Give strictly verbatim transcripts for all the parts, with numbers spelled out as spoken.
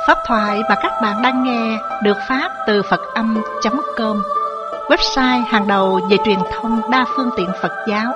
Pháp thoại mà các bạn đang nghe được phát từ Phật Âm chấm com, website hàng đầu về truyền thông đa phương tiện Phật giáo.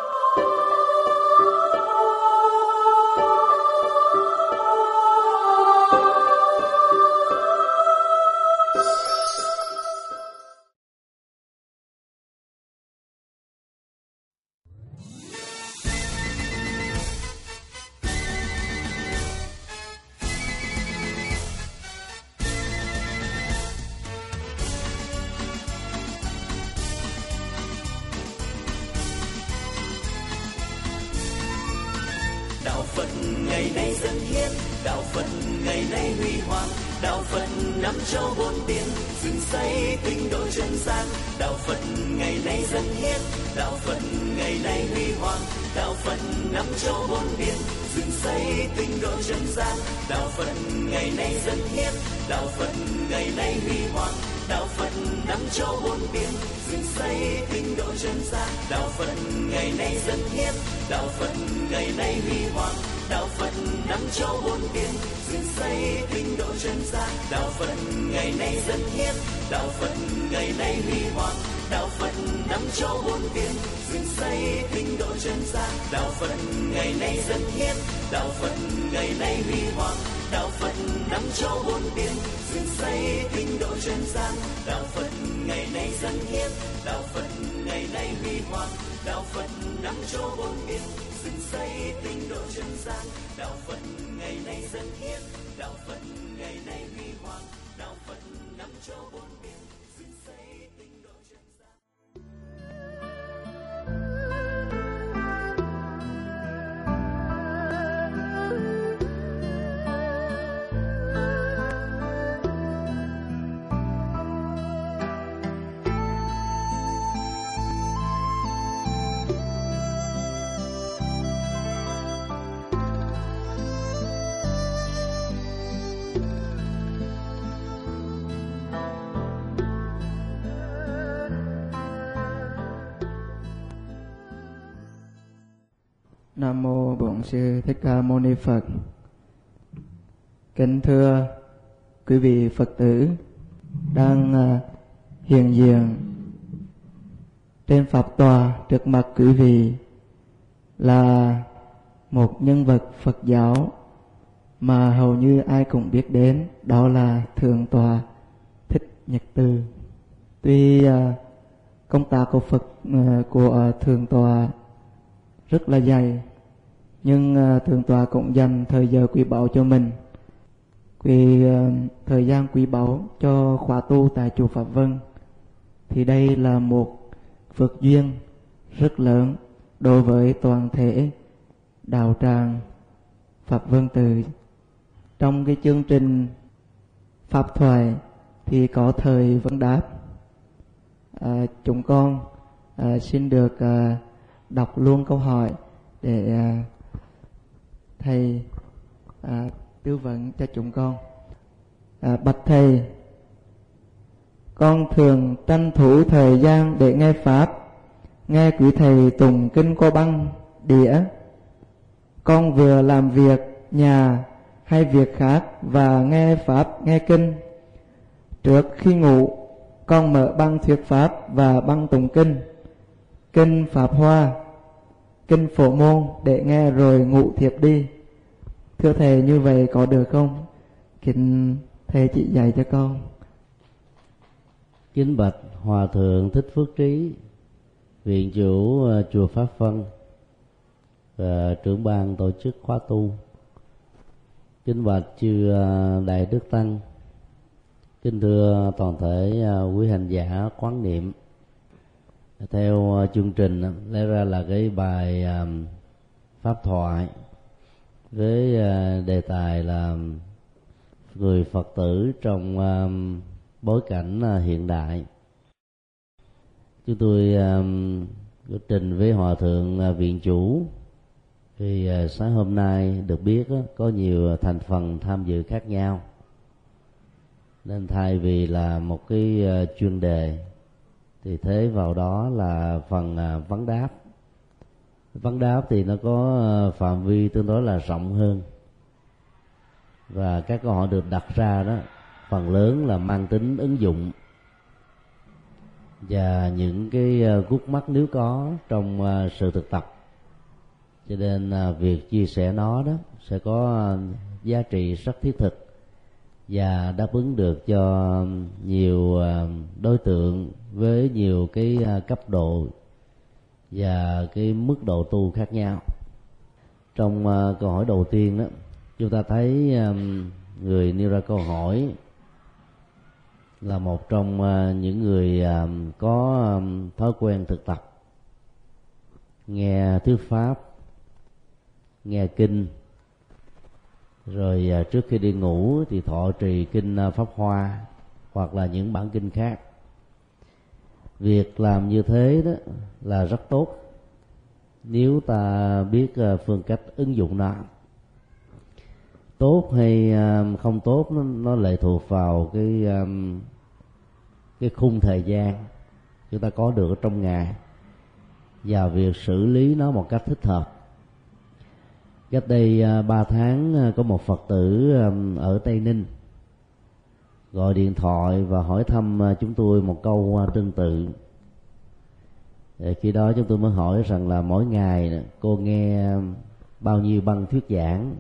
Đạo Phật ngày nay dân hiến, đạo Phật ngày nay huy hoàng, đạo Phật năm châu bốn biển, dựng xây tinh độ chân gian. Đạo Phật ngày nay dân hiến, đạo Phật ngày nay huy hoàng, đạo Phật năm châu bốn biển, dựng xây tinh độ chân gian. Đạo Phật ngày nay dân hiến, đạo Phật ngày nay huy hoàng, đạo Phật năm châu bốn biển, dựng xây tinh độ chân gian. Đạo Phật ngày nay dân hiến, đạo Phật ngày nay huy hoàng, đạo Phật năm châu bốn biển, dựng xây tinh độ chân gian. Đạo Phật ngày nay dân hiến, đạo Phật ngày nay huy hoàng, đạo Phật năm châu bốn biển, dựng xây tinh độ chân gian. Đạo Phật ngày nay dân hiến, đạo Phật ngày nay huy hoàng, đạo Phật năm châu bốn biển, dựng xây tinh độ chân gian. Đạo Phật ngày nay dân hiến, đạo Phật ngày nay huy hoàng, đạo Phật năm châu bốn biển, dựng xây tinh độ chân gian. Đạo Phật ngày nay dân hiến, đạo Phật ngày nay huy hoàng, đạo Phật năm châu bốn biển, dựng xây tinh độ chân gian. Nam mô Bổn Sư Thích Ca Mâu Ni Phật. Kính thưa quý vị Phật tử đang uh, hiện diện trên pháp tòa trước mặt quý vị là một nhân vật Phật giáo mà hầu như ai cũng biết đến, đó là Thượng tọa Thích Nhật Từ. Tuy uh, công tác của Phật uh, của uh, Thượng tọa rất là dày, nhưng uh, Thượng tọa cũng dành thời giờ quý báu cho mình, vì uh, thời gian quý báu cho khóa tu tại chùa Pháp Vân. Thì đây là một phước duyên rất lớn đối với toàn thể đạo tràng Pháp Vân Tự. Trong cái chương trình pháp thoại thì có thời vấn đáp. À, chúng con à, xin được à, đọc luôn câu hỏi để à, thầy à, tư vấn cho chúng con. À, bạch thầy, con thường tranh thủ thời gian để nghe pháp, nghe quý thầy tụng kinh qua băng đĩa. Con vừa làm việc nhà hay việc khác và nghe pháp, nghe kinh. Trước khi ngủ, con mở băng thuyết pháp và băng tụng kinh, kinh Pháp Hoa, kinh Phổ Môn để nghe rồi ngủ thiếp đi. Thưa thầy, như vậy có được không? Kính thầy chỉ dạy cho con. Kính bạch Hòa thượng Thích Phước Trí, viện chủ chùa Pháp Vân và trưởng ban tổ chức khóa tu. Kính bạch chư đại đức tăng, kính thưa toàn thể quý hành giả quán niệm. Theo chương trình lẽ ra là cái bài pháp thoại với đề tài là người Phật tử trong bối cảnh hiện đại. Chúng tôi có trình với Hòa thượng viện chủ, thì sáng hôm nay được biết có nhiều thành phần tham dự khác nhau, nên thay vì là một cái chuyên đề thì thế vào đó là phần vấn đáp. Vấn đáp thì nó có phạm vi tương đối là rộng hơn. và các câu hỏi được đặt ra đó phần lớn là mang tính ứng dụng, và những cái gút mắt nếu có trong sự thực tập, cho nên việc chia sẻ nó đó sẽ có giá trị rất thiết thực và đáp ứng được cho nhiều đối tượng với nhiều cái cấp độ và cái mức độ tu khác nhau. Trong câu hỏi đầu tiên đó, chúng ta thấy người nêu ra câu hỏi là một trong những người có thói quen thực tập, nghe thuyết pháp, nghe kinh, rồi trước khi đi ngủ thì thọ trì kinh Pháp Hoa hoặc là những bản kinh khác. Việc làm như thế đó là rất tốt nếu ta biết phương cách ứng dụng nó. Tốt hay không tốt nó, nó lệ thuộc vào cái cái khung thời gian chúng ta có được trong ngày và việc xử lý nó một cách thích hợp. Cách đây ba tháng có một Phật tử ở Tây Ninh gọi điện thoại và hỏi thăm chúng tôi một câu tương tự. Khi đó chúng tôi mới hỏi rằng là mỗi ngày cô nghe bao nhiêu băng thuyết giảng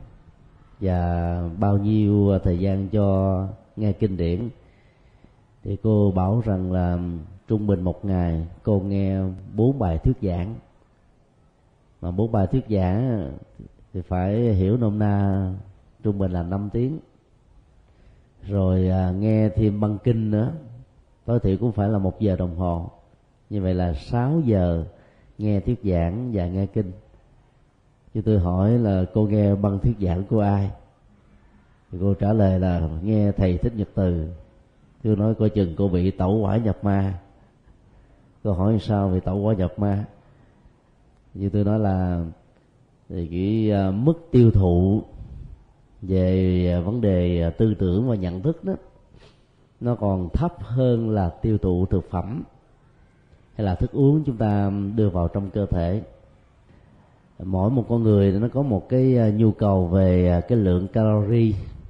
và bao nhiêu thời gian cho nghe kinh điển. Thì cô bảo rằng là trung bình một ngày cô nghe bốn bài thuyết giảng, mà bốn bài thuyết giảng thì phải hiểu nôm na trung bình là năm tiếng, rồi à, nghe thêm băng kinh nữa tối thiểu cũng phải là một giờ đồng hồ. Như vậy là sáu giờ nghe thuyết giảng và nghe kinh. Chứ tôi hỏi là cô nghe băng thuyết giảng của ai, thì cô trả lời là nghe thầy Thích Nhật Từ. Tôi nói coi chừng cô bị tẩu hỏa nhập ma. Cô hỏi sao vì tẩu hỏa nhập ma? Như tôi nói là thì cái uh, mức tiêu thụ về vấn đề tư tưởng và nhận thức đó nó còn thấp hơn là tiêu thụ thực phẩm hay là thức uống chúng ta đưa vào trong cơ thể. Mỗi một con người nó có một cái nhu cầu về cái lượng calorie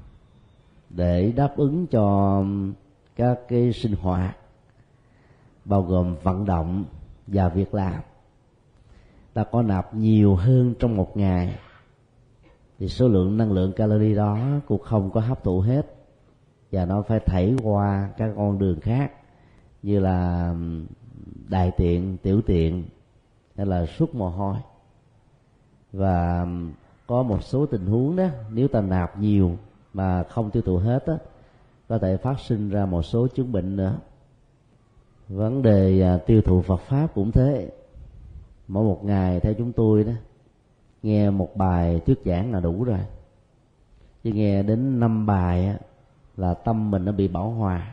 để đáp ứng cho các cái sinh hoạt, bao gồm vận động và việc làm. Ta có nạp nhiều hơn trong một ngày thì số lượng năng lượng calorie đó cũng không có hấp thụ hết, và nó phải thảy qua các con đường khác như là đại tiện, tiểu tiện hay là xuất mồ hôi. Và có một số tình huống đó, nếu ta nạp nhiều mà không tiêu thụ hết đó, có thể phát sinh ra một số chứng bệnh nữa. Vấn đề tiêu thụ Phật pháp cũng thế. Mỗi một ngày theo chúng tôi đó, nghe một bài thuyết giảng là đủ rồi, chứ nghe đến năm bài á, là tâm mình nó bị bão hòa,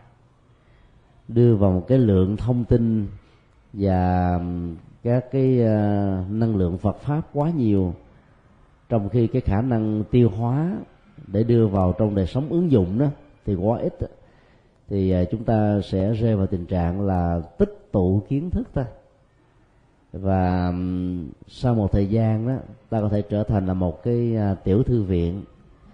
đưa vào một cái lượng thông tin và các cái uh, năng lượng Phật pháp quá nhiều, trong khi cái khả năng tiêu hóa để đưa vào trong đời sống ứng dụng đó thì quá ít. Thì uh, chúng ta sẽ rơi vào tình trạng là tích tụ kiến thức thôi, và um, sau một thời gian đó ta có thể trở thành là một cái uh, tiểu thư viện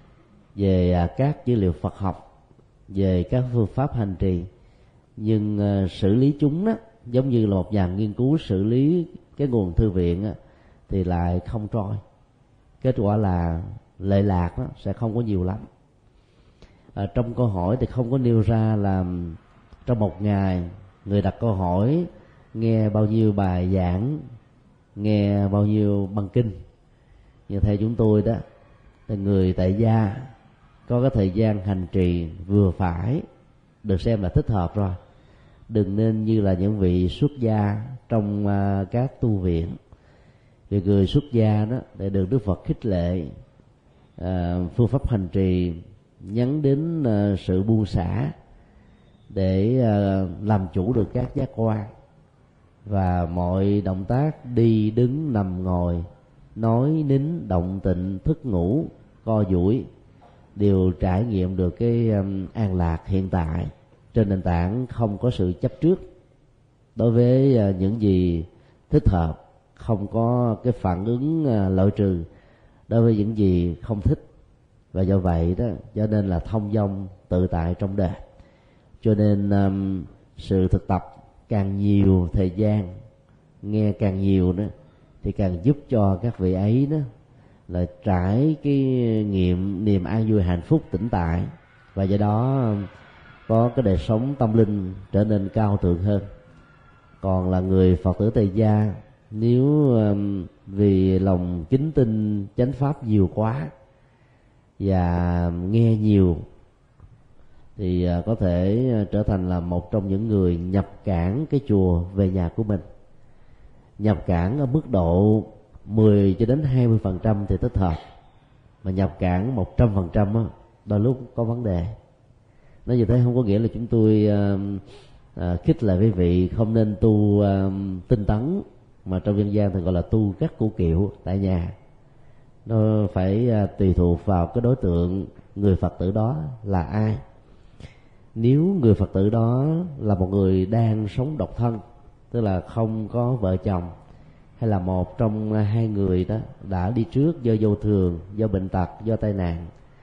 về uh, các dữ liệu Phật học, về các phương pháp hành trì, nhưng uh, xử lý chúng đó giống như là một nhà nghiên cứu xử lý cái nguồn thư viện á, thì lại không trôi. Kết quả là lệ lạc đó sẽ không có nhiều lắm. À, trong câu hỏi thì không có nêu ra là trong một ngày người đặt câu hỏi nghe bao nhiêu bài giảng, nghe bao nhiêu băng kinh. Nhưng theo chúng tôi đó, thì người tại gia có cái thời gian hành trì vừa phải, được xem là thích hợp rồi. Đừng nên như là những vị xuất gia trong uh, các tu viện. Vì người xuất gia đó để được Đức Phật khích lệ uh, phương pháp hành trì nhắm đến uh, sự buông xả để uh, làm chủ được các giác quan, và mọi động tác đi đứng nằm ngồi, nói nín động tịnh thức ngủ co duỗi đều trải nghiệm được cái um, an lạc hiện tại, trên nền tảng không có sự chấp trước đối với uh, những gì thích hợp, không có cái phản ứng uh, loại trừ đối với những gì không thích. và do vậy đó cho nên là thông dong tự tại trong đời. Cho nên um, sự thực tập càng nhiều thời gian, nghe càng nhiều đó, thì càng giúp cho các vị ấy đó là trải cái nghiệm niềm an vui hạnh phúc tĩnh tại, và do đó có cái đời sống tâm linh trở nên cao thượng hơn. Còn là người Phật tử tại gia, nếu um, vì lòng kính tin chánh pháp nhiều quá và nghe nhiều thì uh, có thể trở thành là một trong những người nhập cản cái chùa về nhà của mình. Nhập cản ở mức độ mười cho đến hai mươi phần trăm thì thích hợp, mà nhập cản một trăm phần trăm á, đôi lúc có vấn đề. Nói như thế không có nghĩa là chúng tôi uh, uh, khích lệ quý vị không nên tu uh, tinh tấn, mà trong dân gian thì gọi là tu các củ kiệu tại nhà. Nó phải uh, tùy thuộc vào cái đối tượng người Phật tử đó là ai. Nếu người Phật tử đó là một người đang sống độc thân, tức là không có vợ chồng, hay là một trong hai người đó đã đi trước do vô thường, do bệnh tật, do tai nạn,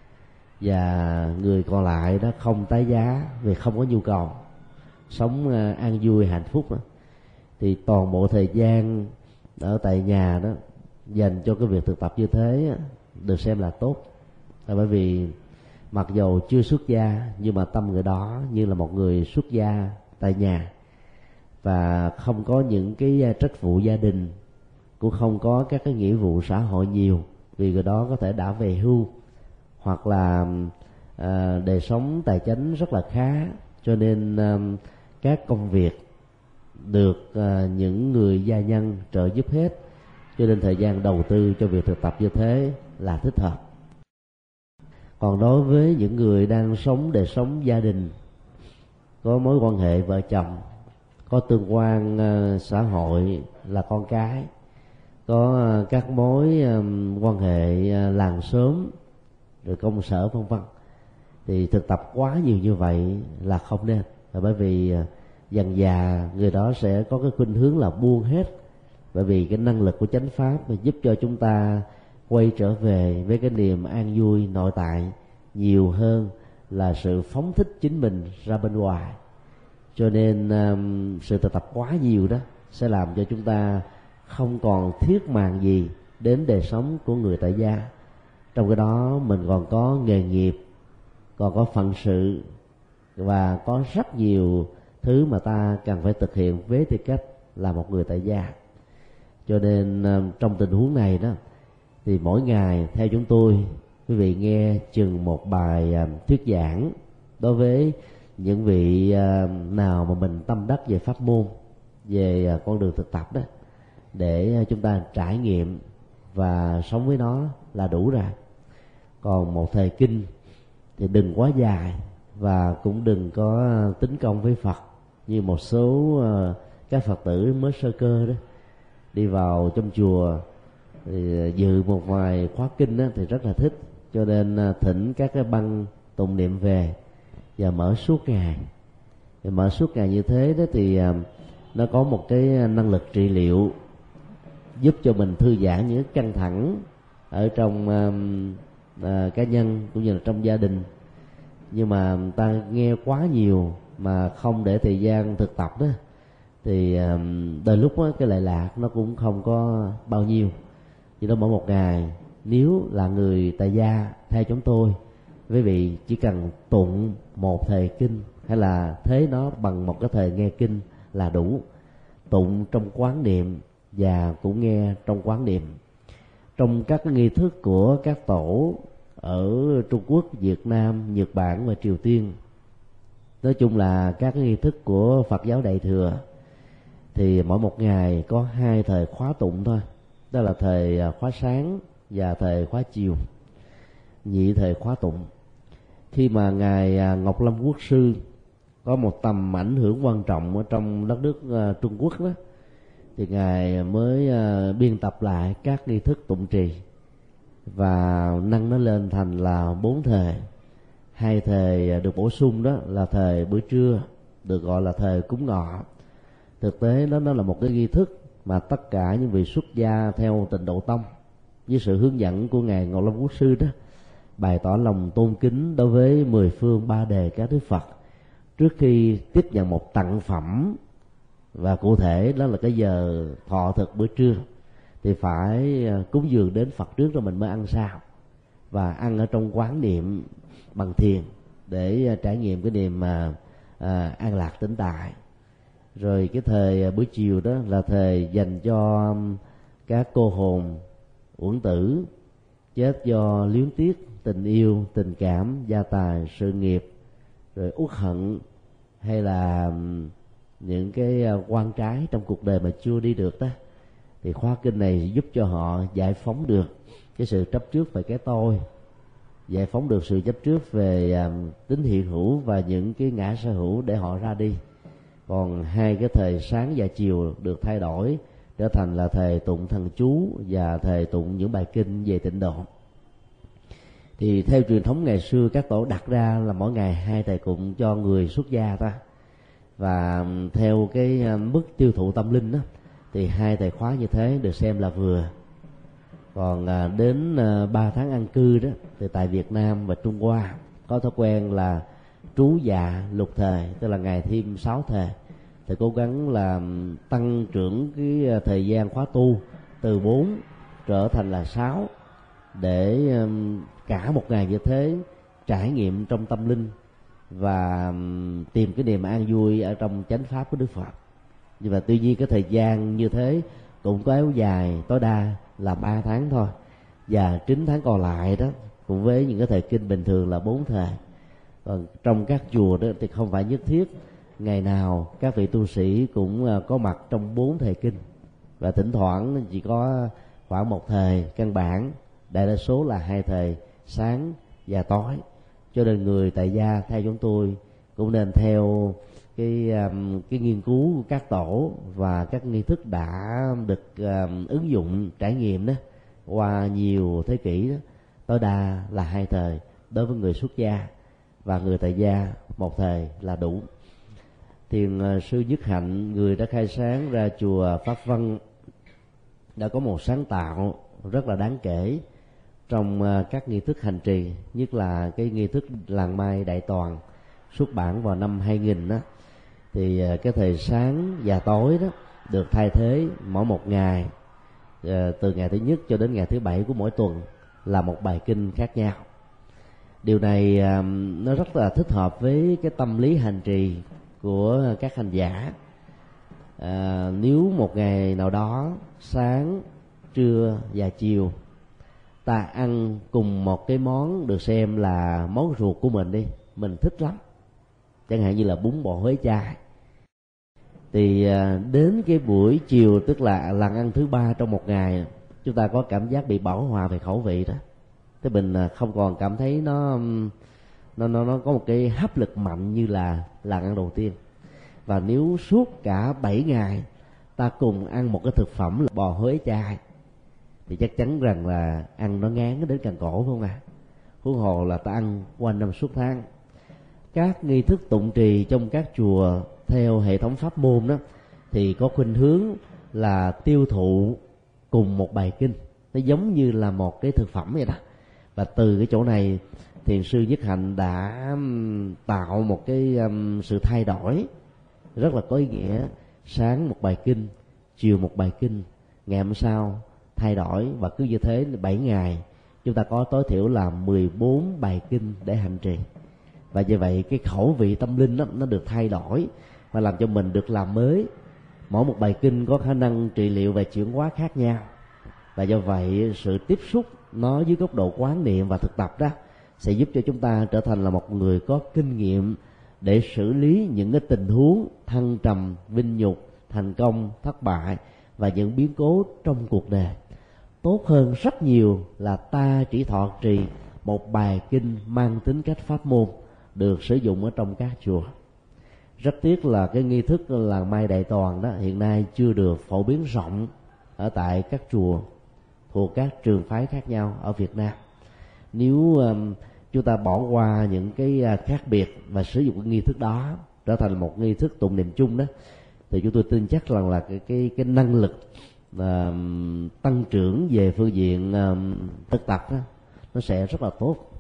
và người còn lại đó không tái giá vì không có nhu cầu, sống an vui hạnh phúc đó, thì toàn bộ thời gian ở tại nhà đó dành cho cái việc thực tập như thế được xem là tốt. Là bởi vì mặc dầu chưa xuất gia nhưng mà tâm người đó như là một người xuất gia tại nhà, và không có những cái trách vụ gia đình, cũng không có các cái nghĩa vụ xã hội nhiều, vì người đó có thể đã về hưu, hoặc là à, đời sống tài chính rất là khá, cho nên à, các công việc được à, những người gia nhân trợ giúp hết, cho nên thời gian đầu tư cho việc thực tập như thế là thích hợp. Còn đối với những người đang sống đời sống gia đình, có mối quan hệ vợ chồng, có tương quan uh, xã hội là con cái, có uh, các mối um, quan hệ uh, làng xóm, rồi công sở vân vân, thì thực tập quá nhiều như vậy là không nên. Là bởi vì uh, dần dà người đó sẽ có cái khuynh hướng là buông hết, bởi vì cái năng lực của chánh pháp giúp cho chúng ta quay trở về với cái niềm an vui nội tại nhiều hơn là sự phóng thích chính mình ra bên ngoài. Cho nên um, sự thực tập quá nhiều đó sẽ làm cho chúng ta không còn thiết màng gì đến đời sống của người tại gia. Trong cái đó mình còn có nghề nghiệp, còn có phận sự, và có rất nhiều thứ mà ta cần phải thực hiện với tư cách là một người tại gia. Cho nên um, trong tình huống này đó, thì mỗi ngày theo chúng tôi, quý vị nghe chừng một bài um, thuyết giảng đối với những vị uh, nào mà mình tâm đắc về pháp môn, về uh, con đường thực tập đó, để uh, chúng ta trải nghiệm và sống với nó là đủ rồi. Còn một thời kinh thì đừng quá dài, và cũng đừng có uh, tính công với Phật như một số uh, các Phật tử mới sơ cơ đó, đi vào trong chùa thì dự một vài khóa kinh đó, thì rất là thích, cho nên uh, thỉnh các cái băng tụng niệm về và mở suốt ngày. Thì mở suốt ngày như thế đó thì uh, nó có một cái năng lực trị liệu, giúp cho mình thư giãn những căng thẳng ở trong uh, uh, cá nhân cũng như là trong gia đình. Nhưng mà ta nghe quá nhiều mà không để thời gian thực tập đó, thì uh, đôi lúc đó, cái lệ lạc nó cũng không có bao nhiêu. Vì đó mỗi một ngày, nếu là người tại gia theo chúng tôi, quý vị chỉ cần tụng một thời kinh hay là thế nó bằng một cái thời nghe kinh là đủ. Tụng trong quán niệm và cũng nghe trong quán niệm. Trong các cái nghi thức của các tổ ở Trung Quốc, Việt Nam, Nhật Bản và Triều Tiên, nói chung là các cái nghi thức của Phật giáo Đại Thừa, thì mỗi một ngày có hai thời khóa tụng thôi. Đó là thời khóa sáng và thời khóa chiều, nhị thời khóa tụng. Khi mà ngài Ngọc Lâm Quốc sư có một tầm ảnh hưởng quan trọng ở trong đất nước Trung Quốc đó, thì ngài mới biên tập lại các nghi thức tụng trì và nâng nó lên thành là bốn thời. Hai thời được bổ sung đó là thời bữa trưa, được gọi là thời cúng ngọ. Thực tế đó nó là một cái nghi thức mà tất cả những vị xuất gia theo Tịnh Độ Tông, với sự hướng dẫn của ngài Ngọc Lâm Quốc sư đó, bày tỏ lòng tôn kính đối với mười phương ba đề các đức Phật trước khi tiếp nhận một tặng phẩm, và cụ thể đó là cái giờ thọ thực bữa trưa thì phải cúng dường đến Phật trước rồi mình mới ăn sau, và ăn ở trong quán niệm bằng thiền để trải nghiệm cái niềm mà à, an lạc tĩnh tại. Rồi cái thời buổi chiều đó là thời dành cho các cô hồn uổng tử chết do luyến tiếc tình yêu, tình cảm, gia tài, sự nghiệp, rồi uất hận, hay là những cái quan trái trong cuộc đời mà chưa đi được đó, thì khóa kinh này giúp cho họ giải phóng được cái sự chấp trước về cái tôi, giải phóng được sự chấp trước về um, tính hiện hữu và những cái ngã sở hữu để họ ra đi. Còn hai cái thời sáng và chiều được thay đổi trở thành là thời tụng thần chú và thời tụng những bài kinh về tịnh độ. Thì theo truyền thống ngày xưa, các tổ đặt ra là mỗi ngày hai thời tụng cho người xuất gia ta, và theo cái mức tiêu thụ tâm linh đó thì hai thời khóa như thế được xem là vừa. Còn đến ba tháng an cư đó thì tại Việt Nam và Trung Hoa có thói quen là trú dạ lục thời, tức là ngày thêm sáu thời, thì cố gắng là tăng trưởng cái thời gian khóa tu từ bốn trở thành là sáu, để cả một ngày như thế trải nghiệm trong tâm linh và tìm cái niềm an vui ở trong chánh pháp của Đức Phật. Nhưng mà tuy nhiên cái thời gian như thế cũng có kéo dài tối đa là ba tháng thôi, và chín tháng còn lại đó cùng với những cái thời kinh bình thường là bốn thời. Còn trong các chùa đó thì không phải nhất thiết ngày nào các vị tu sĩ cũng có mặt trong bốn thời kinh, và thỉnh thoảng chỉ có khoảng một thời căn bản, đại đa số là hai thời sáng và tối. Cho nên người tại gia theo chúng tôi cũng nên theo cái um, cái nghiên cứu của các tổ và các nghi thức đã được um, ứng dụng trải nghiệm đó qua nhiều thế kỷ đó, tối đa là hai thời đối với người xuất gia, và người tại gia một thời là đủ. Thiền uh, sư Nhất Hạnh, người đã khai sáng ra chùa Pháp Vân, đã có một sáng tạo rất là đáng kể trong uh, các nghi thức hành trì, nhất là cái nghi thức làng mai đại toàn xuất bản vào năm hai nghìn đó. Thì uh, cái thời sáng và tối đó được thay thế mỗi một ngày, uh, từ ngày thứ nhất cho đến ngày thứ bảy của mỗi tuần là một bài kinh khác nhau. Điều này uh, nó rất là thích hợp với cái tâm lý hành trì của các hành giả. À, nếu một ngày nào đó sáng, trưa và chiều ta ăn cùng một cái món được xem là món ruột của mình đi, mình thích lắm, chẳng hạn như là bún bò Huế chai, thì à, đến cái buổi chiều, tức là lần ăn thứ ba trong một ngày, chúng ta có cảm giác bị bảo hòa về khẩu vị đó. Thế mình không còn cảm thấy nó nó nó nó có một cái hấp lực mạnh như là lần ăn đầu tiên. Và nếu suốt cả bảy ngày ta cùng ăn một cái thực phẩm là bò Huế chai thì chắc chắn rằng là ăn nó ngán đến cằn cổ, phải không ạ? À? Huống hồ là ta ăn quanh năm suốt tháng. Các nghi thức tụng trì trong các chùa theo hệ thống pháp môn đó thì có khuynh hướng là tiêu thụ cùng một bài kinh, nó giống như là một cái thực phẩm vậy đó. Và từ cái chỗ này, thiền sư Nhất Hạnh đã tạo một cái um, sự thay đổi rất là có ý nghĩa. Sáng một bài kinh, chiều một bài kinh, ngày hôm sau thay đổi, và cứ như thế bảy ngày chúng ta có tối thiểu là mười bốn bài kinh để hành trì. Và như vậy cái khẩu vị tâm linh đó, nó được thay đổi và làm cho mình được làm mới. Mỗi một bài kinh có khả năng trị liệu về chuyển hóa khác nhau, và do vậy sự tiếp xúc nó dưới góc độ quán niệm và thực tập đó sẽ giúp cho chúng ta trở thành là một người có kinh nghiệm để xử lý những cái tình huống thăng trầm, vinh nhục, thành công, thất bại và những biến cố trong cuộc đời tốt hơn rất nhiều là ta chỉ thọ trì một bài kinh mang tính cách pháp môn được sử dụng ở trong các chùa. Rất tiếc là cái nghi thức làng mai đại toàn đó hiện nay chưa được phổ biến rộng ở tại các chùa thuộc các trường phái khác nhau ở Việt Nam. Nếu um, chúng ta bỏ qua những cái khác biệt và sử dụng cái nghi thức đó trở thành một nghi thức tụng niệm chung đó, thì chúng tôi tin chắc rằng là cái cái cái năng lực uh, tăng trưởng về phương diện uh, thực tập đó, nó sẽ rất là tốt.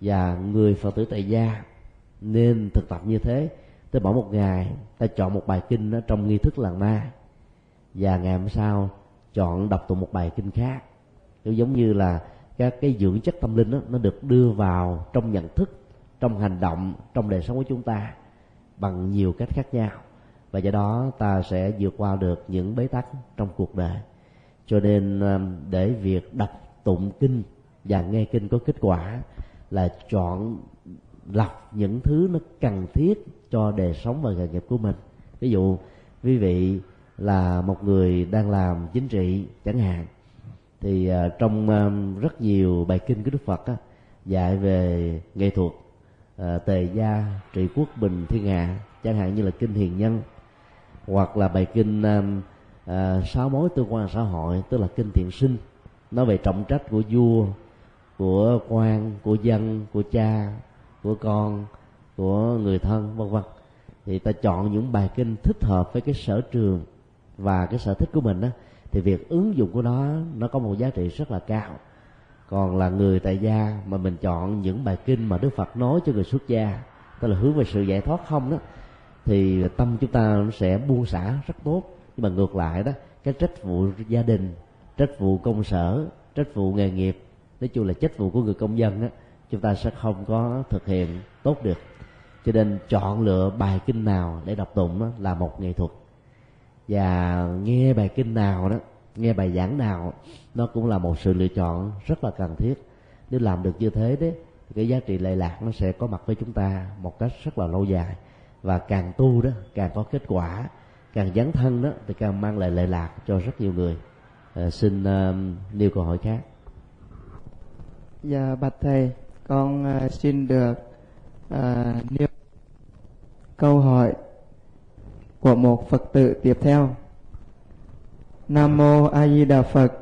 Và người Phật tử tại gia nên thực tập như thế. Tới mỗi một ngày ta chọn một bài kinh ở trong nghi thức làng ma, và ngày hôm sau chọn đọc tụng một bài kinh khác. Nó giống như là các cái dưỡng chất tâm linh đó, nó được đưa vào trong nhận thức, trong hành động, trong đời sống của chúng ta bằng nhiều cách khác nhau, và do đó ta sẽ vượt qua được những bế tắc trong cuộc đời. Cho nên để việc đọc tụng kinh và nghe kinh có kết quả là chọn lọc những thứ nó cần thiết cho đời sống và nghề nghiệp của mình. Ví dụ quý vị là một người đang làm chính trị chẳng hạn, thì uh, trong uh, rất nhiều bài kinh của Đức Phật á, dạy về nghệ thuật uh, tề gia trị quốc bình thiên hạ, chẳng hạn như là kinh Hiền Nhân, hoặc là bài kinh uh, uh, sáu mối tương quan xã hội, tức là kinh Thiện Sinh, nói về trọng trách của vua, của quan, của dân, của cha, của con, của người thân, vân vân. Thì ta chọn những bài kinh thích hợp với cái sở trường và cái sở thích của mình đó, thì việc ứng dụng của nó nó có một giá trị rất là cao. Còn là người tại gia mà mình chọn những bài kinh mà Đức Phật nói cho người xuất gia, tức là hướng về sự giải thoát không đó, thì tâm chúng ta nó sẽ buông xả rất tốt. Nhưng mà ngược lại đó, cái trách vụ gia đình, trách vụ công sở, trách vụ nghề nghiệp, nói chung là trách vụ của người công dân đó, chúng ta sẽ không có thực hiện tốt được. Cho nên chọn lựa bài kinh nào để đọc tụng đó là một nghệ thuật, và nghe bài kinh nào đó, nghe bài giảng nào, nó cũng là một sự lựa chọn rất là cần thiết. Nếu làm được như thế đấy, thì cái giá trị lệ lạc nó sẽ có mặt với chúng ta một cách rất là lâu dài. Và càng tu đó càng có kết quả, càng dấn thân đó thì càng mang lại lệ lạc cho rất nhiều người. À, xin uh, nêu câu hỏi khác. Dạ bạch thầy, con uh, xin được uh, nêu câu hỏi của một Phật tử tiếp theo. Nam mô A Di Đà Phật.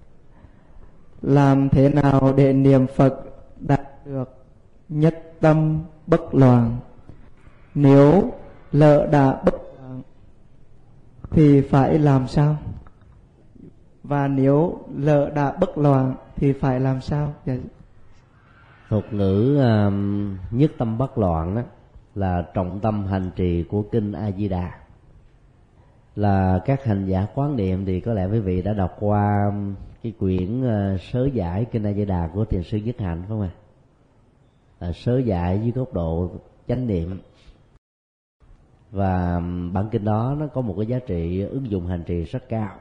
Làm thế nào để niệm Phật đạt được nhất tâm bất loạn? Nếu lỡ đã bất loạn thì phải làm sao? Và nếu lỡ đã bất loạn thì phải làm sao? Dạ. Thuật ngữ uh, nhất tâm bất loạn đó là trọng tâm hành trì của kinh A Di Đà. Là các hành giả quán niệm thì có lẽ quý vị đã đọc qua cái quyển uh, sớ giải kinh A Di Đà của thiền sư Nhất Hạnh, phải không ạ? À, sớ giải dưới góc độ chánh niệm. Và bản kinh đó nó có một cái giá trị ứng dụng hành trì rất cao.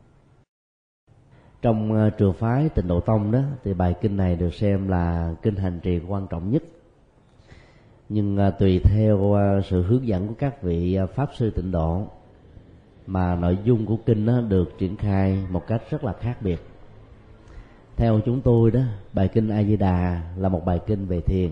Trong uh, trường phái Tịnh Độ Tông đó thì bài kinh này được xem là kinh hành trì quan trọng nhất. Nhưng uh, tùy theo uh, sự hướng dẫn của các vị uh, pháp sư Tịnh Độ mà nội dung của kinh đó được triển khai một cách rất là khác biệt. Theo chúng tôi đó, bài kinh A Di Đà là một bài kinh về thiền,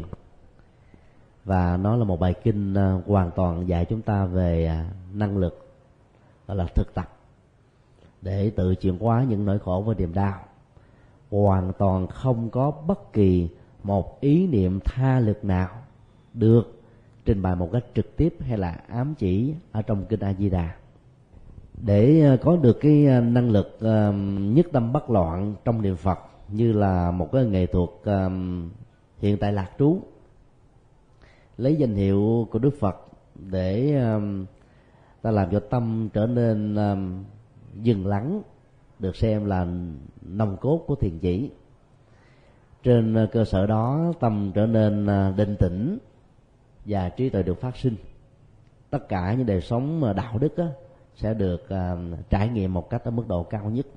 và nó là một bài kinh uh, hoàn toàn dạy chúng ta về uh, năng lực, gọi là thực tập để tự chuyển hóa những nỗi khổ và niềm đau. Hoàn toàn không có bất kỳ một ý niệm tha lực nào được trình bày một cách trực tiếp hay là ám chỉ ở trong kinh A Di Đà. Để có được cái năng lực uh, nhất tâm bất loạn trong niệm Phật như là một cái nghệ thuật uh, hiện tại lạc trú, lấy danh hiệu của Đức Phật để uh, ta làm cho tâm trở nên uh, dừng lắng, được xem là nòng cốt của thiền chỉ. Trên cơ sở đó tâm trở nên uh, định tĩnh và trí tuệ được phát sinh. Tất cả những đời sống đạo đức á, sẽ được uh, trải nghiệm một cách ở mức độ cao nhất.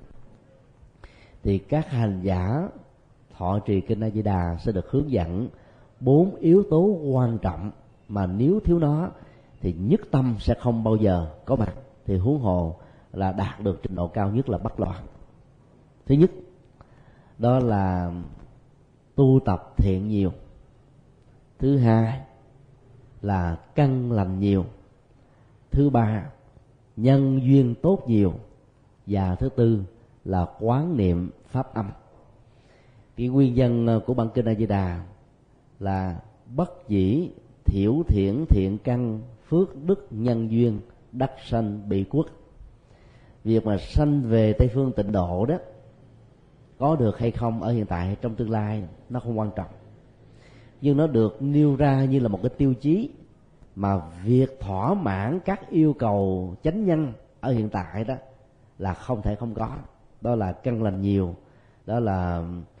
Thì các hành giả thọ trì kinh A Di Đà sẽ được hướng dẫn bốn yếu tố quan trọng mà nếu thiếu nó thì nhất tâm sẽ không bao giờ có mặt, thì huống hồ là đạt được trình độ cao nhất là bất loạn. Thứ nhất đó là tu tập thiện nhiều. Thứ hai là căn lành nhiều. Thứ ba nhân duyên tốt nhiều. Và thứ tư là quán niệm pháp âm. Cái nguyên nhân của bản kinh A Di Đà là bất dĩ thiểu thiện thiện căn phước đức nhân duyên đắc sanh bị quốc. Việc mà sanh về Tây phương Tịnh Độ đó có được hay không ở hiện tại, trong tương lai nó không quan trọng. nhưng nó được nêu ra như là một cái tiêu chí, mà việc thỏa mãn các yêu cầu chánh nhân ở hiện tại đó là không thể không có. Đó là căn lành nhiều, đó là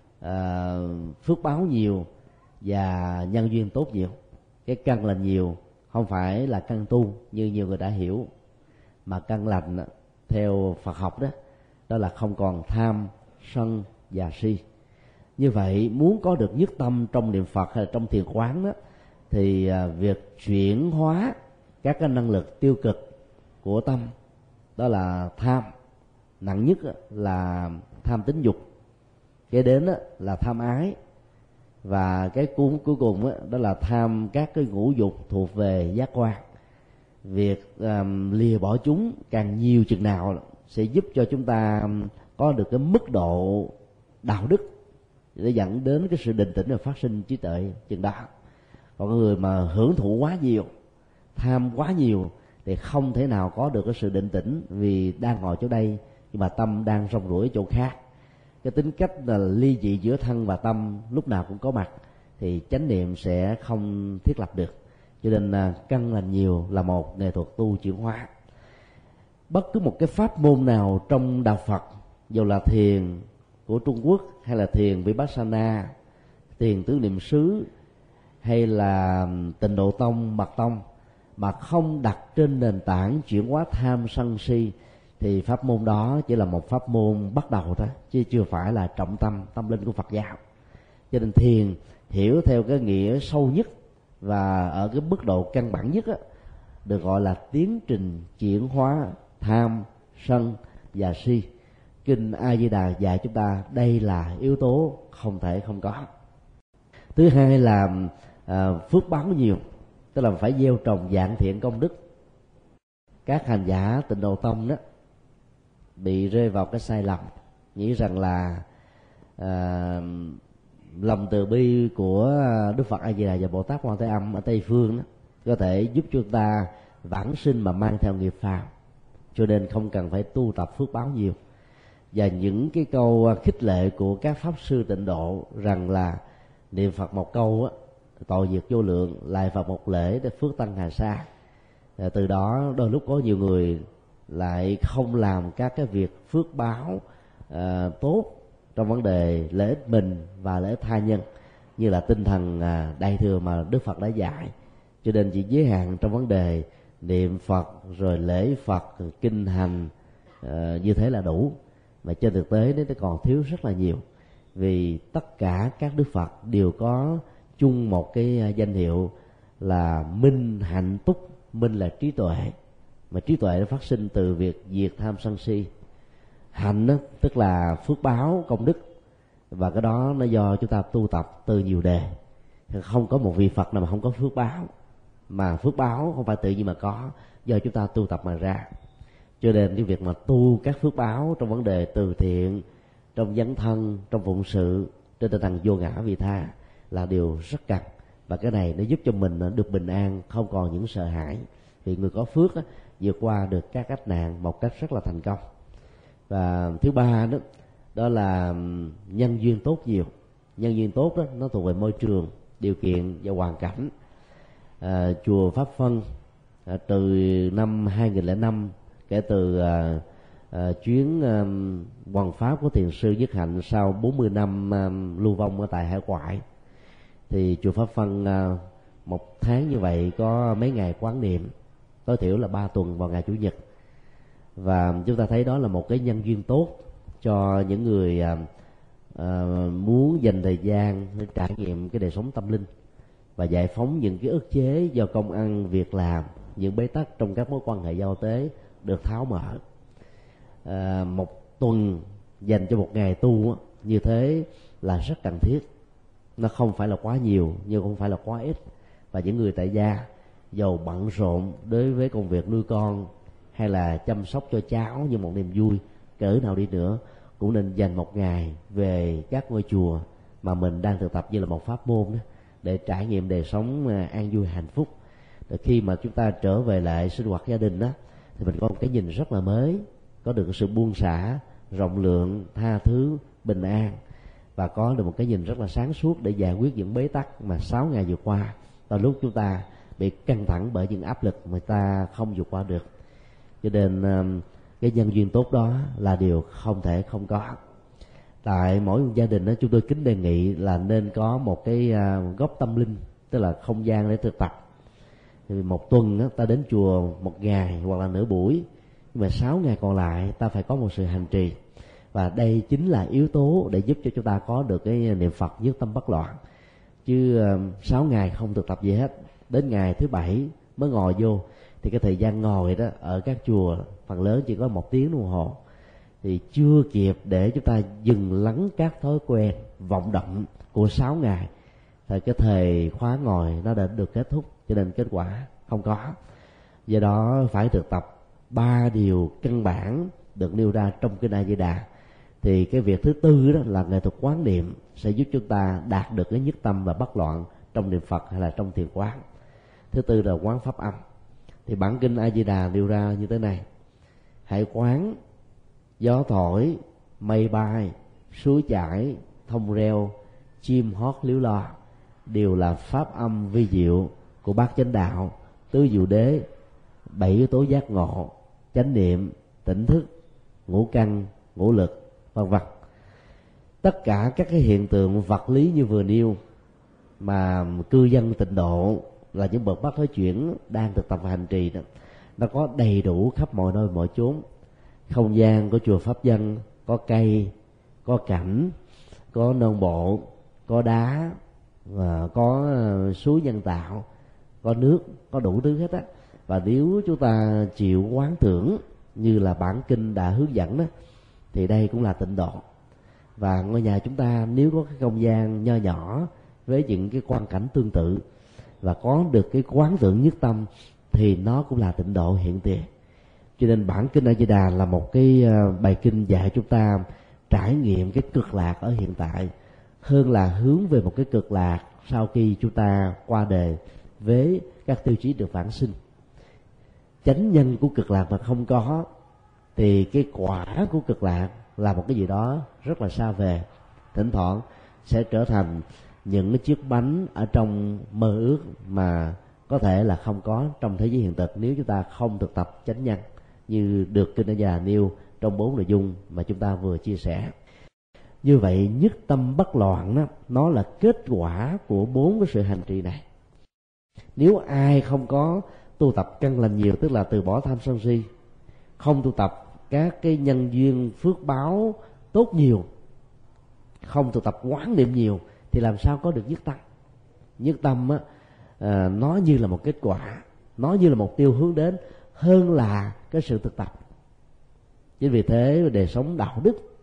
uh, phước báo nhiều và nhân duyên tốt nhiều. Cái căn lành nhiều không phải là căn tu như nhiều người đã hiểu, mà căn lành theo Phật học đó đó là không còn tham, sân và si. Như vậy muốn có được nhất tâm trong niệm Phật hay là trong thiền quán đó, thì việc chuyển hóa các cái năng lực tiêu cực của tâm, đó là tham, nặng nhất là tham tính dục, kế đến là tham ái, và cái cuối cuối cùng đó là tham các cái ngũ dục thuộc về giác quan. Việc um, lìa bỏ chúng càng nhiều chừng nào sẽ giúp cho chúng ta có được cái mức độ đạo đức để dẫn đến cái sự định tĩnh và phát sinh trí tuệ chừng đó. Còn người mà hưởng thụ quá nhiều, tham quá nhiều thì không thể nào có được cái sự định tĩnh, vì đang ngồi chỗ đây nhưng mà tâm đang rong ruổi ở chỗ khác. Cái tính cách là ly dị giữa thân và tâm lúc nào cũng có mặt thì chánh niệm sẽ không thiết lập được. Cho nên căn lành nhiều là một nghệ thuật tu chuyển hóa. Bất cứ một cái pháp môn nào trong đạo Phật, dù là thiền của Trung Quốc hay là thiền Vipassana, thiền tứ niệm xứ hay là Tịnh Độ Tông, Mật Tông, mà không đặt trên nền tảng chuyển hóa tham sân si thì pháp môn đó chỉ là một pháp môn bắt đầu thôi, chứ chưa phải là trọng tâm tâm linh của Phật giáo. Cho nên thiền hiểu theo cái nghĩa sâu nhất và ở cái mức độ căn bản nhất á, được gọi là tiến trình chuyển hóa tham, sân và si. Kinh A Di Đà dạy chúng ta đây là yếu tố không thể không có. Thứ hai là à, phước báo nhiều, tức là phải gieo trồng dạng thiện công đức. Các hành giả Tịnh Độ Tông đó bị rơi vào cái sai lầm, nghĩ rằng là à, lòng từ bi của Đức Phật A Di Đà và Bồ Tát Quan Thế Âm ở Tây Phương đó có thể giúp chúng ta vãng sinh mà mang theo nghiệp phàm, cho nên không cần phải tu tập phước báo nhiều. Và những cái câu khích lệ của các pháp sư Tịnh Độ rằng là niệm Phật một câu á, tội diệt vô lượng, lại Phật một lễ để phước tăng hà sa. Từ đó đôi lúc có nhiều người lại không làm các cái việc phước báo à, tốt trong vấn đề lợi ích mình và lợi ích tha nhân, như là tinh thần à, đại thừa mà Đức Phật đã dạy. Cho nên chỉ giới hạn trong vấn đề niệm Phật rồi lễ Phật rồi kinh hành à, như thế là đủ, mà trên thực tế nó còn thiếu rất là nhiều. Vì tất cả các Đức Phật đều có chung một cái danh hiệu là minh hạnh túc. Minh là trí tuệ, mà trí tuệ nó phát sinh từ việc diệt tham sân si. Hạnh đó, tức là phước báo công đức, và cái đó nó do chúng ta tu tập từ nhiều đề. Không có một vị Phật nào mà không có phước báo, mà phước báo không phải tự nhiên mà có, do chúng ta tu tập mà ra. Cho nên cái việc mà tu các phước báo trong vấn đề từ thiện, trong dấn thân, trong phụng sự, trên tinh thần vô ngã vị tha là điều rất cần. Và cái này nó giúp cho mình được bình an, không còn những sợ hãi. Vì người có phước á, vượt qua được các ách nạn một cách rất là thành công. Và thứ ba đó, đó là nhân duyên tốt nhiều. Nhân duyên tốt đó nó thuộc về môi trường, điều kiện và hoàn cảnh. À, chùa Pháp Phân à, từ năm hai nghìn lẻ năm, kể từ à, à, chuyến à, hoằng pháp của thiền sư Nhất Hạnh sau bốn mươi năm à, lưu vong ở tại hải ngoại, thì chùa Pháp Phân à, một tháng như vậy có mấy ngày quán niệm, tối thiểu là ba tuần vào ngày Chủ nhật. Và chúng ta thấy đó là một cái nhân duyên tốt cho những người à, à, muốn dành thời gian để trải nghiệm cái đời sống tâm linh và giải phóng những cái ức chế do công ăn việc làm, những bế tắc trong các mối quan hệ giao tế được tháo mở. À, một tuần dành cho một ngày tu như thế là rất cần thiết. Nó không phải là quá nhiều nhưng không phải là quá ít. Và những người tại gia dầu bận rộn đối với công việc nuôi con hay là chăm sóc cho cháu như một niềm vui cỡ nào đi nữa, cũng nên dành một ngày về các ngôi chùa mà mình đang thực tập như là một pháp môn đó, để trải nghiệm đời sống an vui hạnh phúc. Để khi mà chúng ta trở về lại sinh hoạt gia đình đó, thì mình có một cái nhìn rất là mới, có được sự buông xả, rộng lượng, tha thứ, bình an. và có được một cái nhìn rất là sáng suốt để giải quyết những bế tắc mà sáu ngày vừa qua, vào lúc chúng ta bị căng thẳng bởi những áp lực mà ta không vượt qua được. Cho nên cái nhân duyên tốt đó là điều không thể không có. Tại mỗi gia đình đó, chúng tôi kính đề nghị là nên có một cái góc tâm linh, tức là không gian để thực tập. Thì một tuần đó, ta đến chùa một ngày hoặc là nửa buổi, nhưng mà sáu ngày còn lại ta phải có một sự hành trì, và đây chính là yếu tố để giúp cho chúng ta có được cái niệm Phật nhất tâm bất loạn. Chứ sáu ngày không thực tập gì hết, đến ngày thứ bảy mới ngồi vô, thì cái thời gian ngồi đó ở các chùa phần lớn chỉ có một tiếng đồng hồ, thì chưa kịp để chúng ta dừng lắng các thói quen vọng động của sáu ngày, thì cái thời khóa ngồi nó đã được kết thúc, cho nên kết quả không có. Do đó phải thực tập ba điều căn bản được nêu ra trong kinh A Di Đà. Thì cái việc thứ tư đó là nghệ thuật quán niệm sẽ giúp chúng ta đạt được cái nhất tâm và bất loạn trong niệm Phật hay là trong thiền quán. Thứ tư là quán pháp âm. Thì bản kinh A Di Đà nêu ra như thế này: hãy quán gió thổi, mây bay, suối chảy, thông reo, chim hót líu lo, đều là pháp âm vi diệu của bát chánh đạo, tứ diệu đế, bảy yếu tố giác ngộ, chánh niệm, tỉnh thức, ngũ căn, ngũ lực, vân vân. Tất cả các cái hiện tượng vật lý như vừa nêu mà cư dân tịnh độ là những bậc bát thối chuyển đang thực tập và hành trì đó, nó có đầy đủ khắp mọi nơi mọi chốn. Không gian của chùa Pháp Dân có cây, có cảnh, có nông bộ, có đá, và có suối nhân tạo, có nước, có đủ thứ hết á. Và nếu chúng ta chịu quán tưởng như là bản kinh đã hướng dẫn đó, thì đây cũng là tịnh độ. Và ngôi nhà chúng ta nếu có cái không gian nho nhỏ với những cái quang cảnh tương tự và có được cái quán tưởng nhất tâm, thì nó cũng là tịnh độ hiện tiền. Cho nên bản kinh A Di Đà là một cái bài kinh dạy chúng ta trải nghiệm cái cực lạc ở hiện tại, hơn là hướng về một cái cực lạc sau khi chúng ta qua đời với các tiêu chí được vãng sinh. Chánh nhân của cực lạc mà không có, thì cái quả của cực lạc là một cái gì đó rất là xa vời, thỉnh thoảng sẽ trở thành những cái chiếc bánh ở trong mơ ước mà có thể là không có trong thế giới hiện thực nếu chúng ta không thực tập chánh nhân như được kinh A Di Đà nêu trong bốn nội dung mà chúng ta vừa chia sẻ. Như vậy nhất tâm bất loạn đó, nó là kết quả của bốn cái sự hành trì này. Nếu ai không có tu tập căn lành nhiều, tức là từ bỏ tham sân si, không tu tập các cái nhân duyên phước báo tốt nhiều, không tu tập quán niệm nhiều, thì làm sao có được nhất tâm? Nhất tâm á, à, nó như là một kết quả, nó như là mục tiêu hướng đến hơn là cái sự thực tập. Chính vì thế đời sống đạo đức,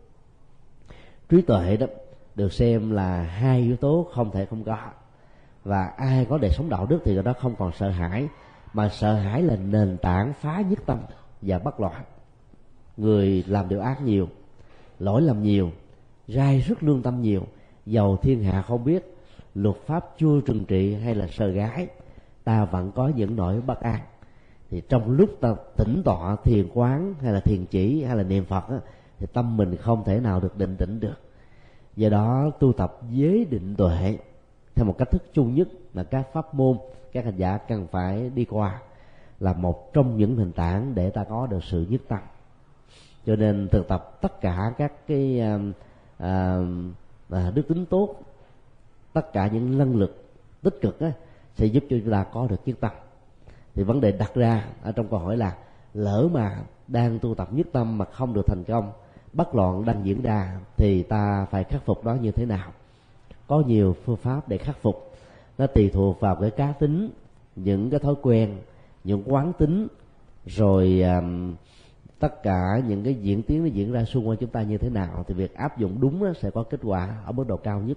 trí tuệ đó được xem là hai yếu tố không thể không có. Và ai có đời sống đạo đức thì người đó không còn sợ hãi, mà sợ hãi là nền tảng phá nhất tâm và bất loạn. Người làm điều ác nhiều, lỗi lầm nhiều, rai rứt lương tâm nhiều, dầu thiên hạ không biết, luật pháp chưa trừng trị hay là sờ gái, ta vẫn có những nỗi bất an. Thì trong lúc ta tĩnh tọa thiền quán hay là thiền chỉ hay là niệm Phật á, thì tâm mình không thể nào được định tĩnh được. Do đó tu tập giới định tuệ theo một cách thức chung nhất là các pháp môn các hành giả cần phải đi qua, là một trong những nền tảng để ta có được sự nhất tâm. Cho nên thực tập tất cả các cái à, à, à, đức tính tốt, tất cả những năng lực tích cực á, sẽ giúp cho chúng ta có được nhất tâm. Thì vấn đề đặt ra ở trong câu hỏi là lỡ mà đang tu tập nhất tâm mà không được thành công, bất loạn đang diễn ra, thì ta phải khắc phục đó như thế nào? Có nhiều phương pháp để khắc phục, nó tùy thuộc vào cái cá tính, những cái thói quen, những quán tính, rồi um, tất cả những cái diễn tiến nó diễn ra xung quanh chúng ta như thế nào, thì việc áp dụng đúng sẽ có kết quả ở mức độ cao nhất.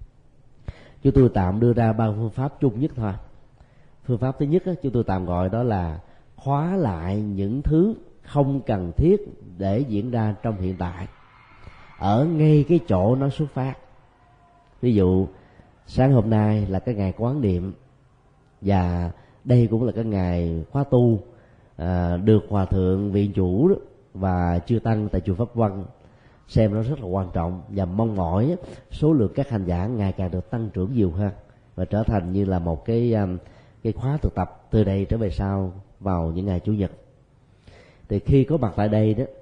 Chúng tôi tạm đưa ra ba phương pháp chung nhất thôi. Phương pháp thứ nhất chúng tôi tạm gọi đó là khóa lại những thứ không cần thiết để diễn ra trong hiện tại, ở ngay cái chỗ nó xuất phát. Ví dụ sáng hôm nay là cái ngày quán niệm, và đây cũng là cái ngày khóa tu, à, được hòa thượng viện chủ và chư tăng tại chùa Pháp Vân xem nó rất là quan trọng, và mong mỏi số lượng các hành giả ngày càng được tăng trưởng nhiều hơn và trở thành như là một cái cái khóa thực tập từ đây trở về sau vào những ngày chủ nhật. Thì khi có mặt tại đây đó,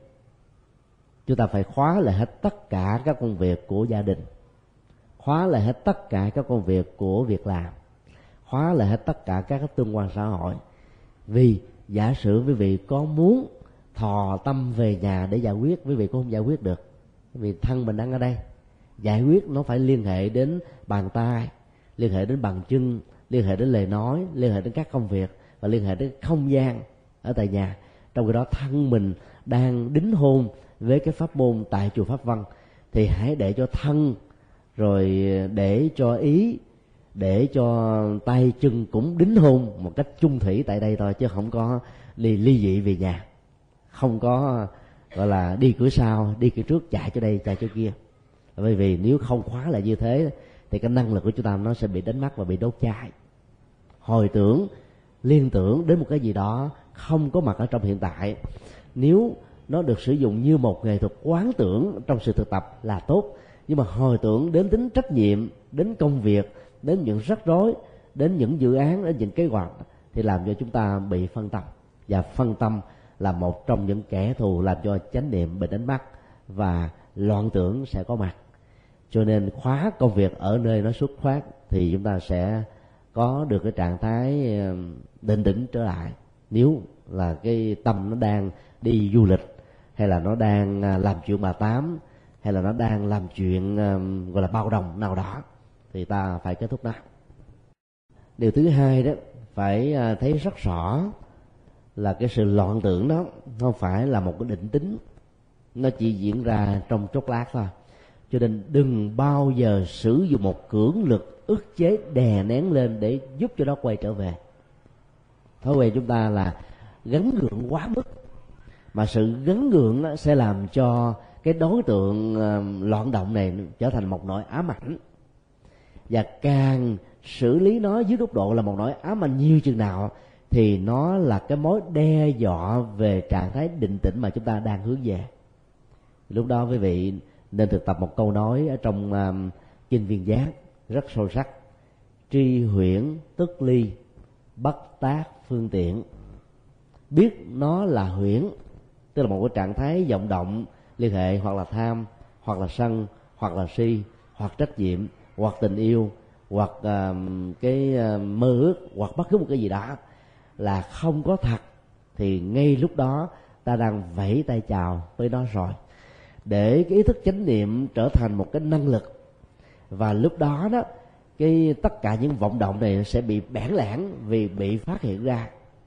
chúng ta phải khóa lại hết tất cả các công việc của gia đình, khóa lại hết tất cả các công việc của việc làm, khóa lại hết tất cả các tương quan xã hội. Vì giả sử quý vị có muốn thò tâm về nhà để giải quyết, quý vị cũng không giải quyết được, vì thân mình đang ở đây. Giải quyết nó phải liên hệ đến bàn tay, liên hệ đến bàn chân, liên hệ đến lời nói, liên hệ đến các công việc và liên hệ đến không gian ở tại nhà. Trong khi đó thân mình đang đính hôn với cái pháp môn tại chùa Pháp Vân, thì hãy để cho thân, rồi để cho ý, để cho tay chân cũng đính hôn một cách chung thủy tại đây thôi, chứ không có ly, ly dị về nhà, không có gọi là đi cửa sau, đi cửa trước, chạy cho đây chạy cho kia. Bởi vì nếu không khóa lại như thế thì cái năng lực của chúng ta nó sẽ bị đánh mất và bị đốt cháy. Hồi tưởng, liên tưởng đến một cái gì đó không có mặt ở trong hiện tại, nếu nó được sử dụng như một nghệ thuật quán tưởng trong sự thực tập là tốt. Nhưng mà hồi tưởng đến tính trách nhiệm, đến công việc, đến những rắc rối, đến những dự án, đến những kế hoạch, thì làm cho chúng ta bị phân tâm. Và phân tâm là một trong những kẻ thù làm cho chánh niệm bị đánh mất và loạn tưởng sẽ có mặt. Cho nên khóa công việc ở nơi nó xuất phát thì chúng ta sẽ có được cái trạng thái định tĩnh trở lại. Nếu là cái tâm nó đang đi du lịch, hay là nó đang làm chuyện bà tám, hay là nó đang làm chuyện gọi là bao đồng nào đó, thì ta phải kết thúc nó. Điều thứ hai đó, phải thấy rất rõ là cái sự loạn tưởng đó không phải là một cái định tính, nó chỉ diễn ra trong chốc lát thôi. Cho nên đừng bao giờ sử dụng một cưỡng lực ức chế đè nén lên để giúp cho nó quay trở về. Thói quen chúng ta là gắn gượng quá mức, mà sự gắn gượng sẽ làm cho cái đối tượng loạn động này trở thành một nỗi ám ảnh. Và càng xử lý nó dưới góc độ là một nỗi ám ảnh nhiều chừng nào, thì nó là cái mối đe dọa về trạng thái định tĩnh mà chúng ta đang hướng về. Lúc đó quý vị nên thực tập một câu nói ở trong um, kinh Viên Giác rất sâu sắc: tri huyễn tức ly, bất tác phương tiện. Biết nó là huyễn, tức là một cái trạng thái vọng động liên hệ hoặc là tham, hoặc là sân, hoặc là si, hoặc trách nhiệm, hoặc tình yêu, hoặc uh, cái uh, mơ ước, hoặc bất cứ một cái gì đó là không có thật, thì ngay lúc đó ta đang vẫy tay chào với nó rồi. Để cái ý thức chánh niệm trở thành một cái năng lực, và lúc đó đó cái tất cả những vọng động này sẽ bị bẽn lẽn vì bị phát hiện ra,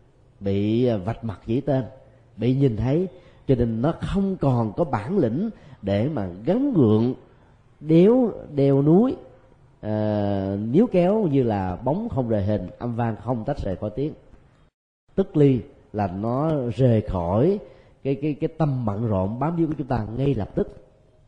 bị vạch mặt chỉ tên, bị nhìn thấy, cho nên nó không còn có bản lĩnh để mà gắn gượng đéo đeo núi, uh, níu kéo như là bóng không rời hình, âm vang không tách rời khỏi tiếng. Tức ly là nó rời khỏi cái cái cái tâm bận rộn bám víu của chúng ta ngay lập tức.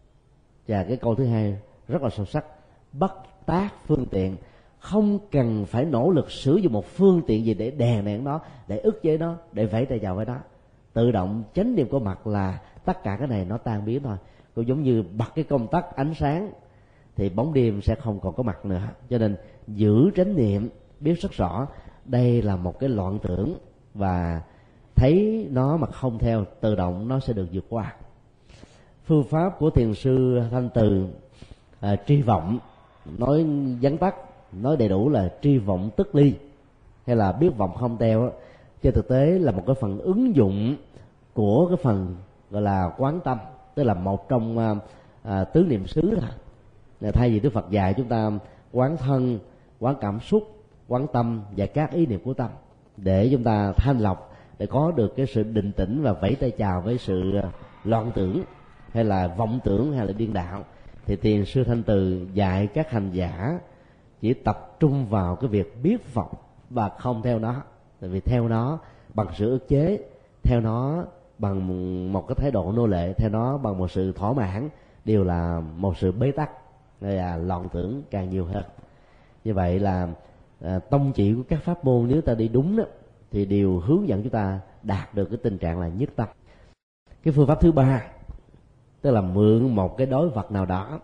Và cái câu thứ hai rất là sâu sắc: bất tác phương tiện. Không cần phải nỗ lực sử dụng một phương tiện gì để đè nén nó, để ức chế nó, để vẫy tay chào với nó. Tự động chánh niệm có mặt là tất cả cái này nó tan biến thôi. Cũng giống như bật cái công tắc ánh sáng thì bóng đêm sẽ không còn có mặt nữa. Cho nên giữ chánh niệm, biết rất rõ đây là một cái loạn tưởng, và thấy nó mà không theo, tự động nó sẽ được vượt qua. Phương pháp của thiền sư Thanh Từ à, tri vọng, nói vắn tắt, nói đầy đủ là tri vọng tức ly, hay là biết vọng không theo. Trên thực tế là một cái phần ứng dụng của cái phần gọi là quán tâm, tức là một trong à, à, tứ niệm xứ thôi. Thay vì Đức Phật dạy chúng ta quán thân, quán cảm xúc, quán tâm và các ý niệm của tâm, để chúng ta thanh lọc, để có được cái sự định tĩnh và vẫy tay chào với sự loạn tưởng, hay là vọng tưởng, hay là điên đạo, thì thiền sư Thanh Từ dạy các hành giả chỉ tập trung vào cái việc biết vọng và không theo nó. Tại vì theo nó bằng sự ức chế, theo nó bằng một cái thái độ nô lệ, theo nó bằng một sự thỏa mãn, đều là một sự bế tắc, là loạn tưởng càng nhiều hơn. Như vậy là à, tông chỉ của các pháp môn nếu ta đi đúng đó, thì đều hướng dẫn chúng ta đạt được cái tình trạng là nhất tâm. Cái phương pháp thứ ba, tức là mượn một cái đối vật nào đó.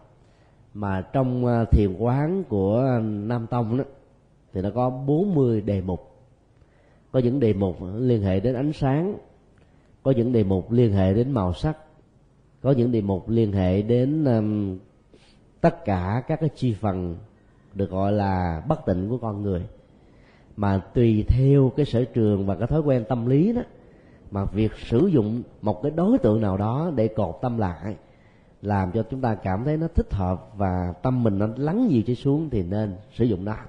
Mà trong thiền quán của Nam Tông đó thì nó có bốn mươi đề mục. Có những đề mục liên hệ đến ánh sáng, có những đề mục liên hệ đến màu sắc, có những đề mục liên hệ đến um, tất cả các cái chi phần được gọi là bất tịnh của con người. Mà tùy theo cái sở trường và cái thói quen tâm lý đó, mà việc sử dụng một cái đối tượng nào đó để cột tâm lại, làm cho chúng ta cảm thấy nó thích hợp và tâm mình nó lắng nhiều trở xuống, thì nên sử dụng nó.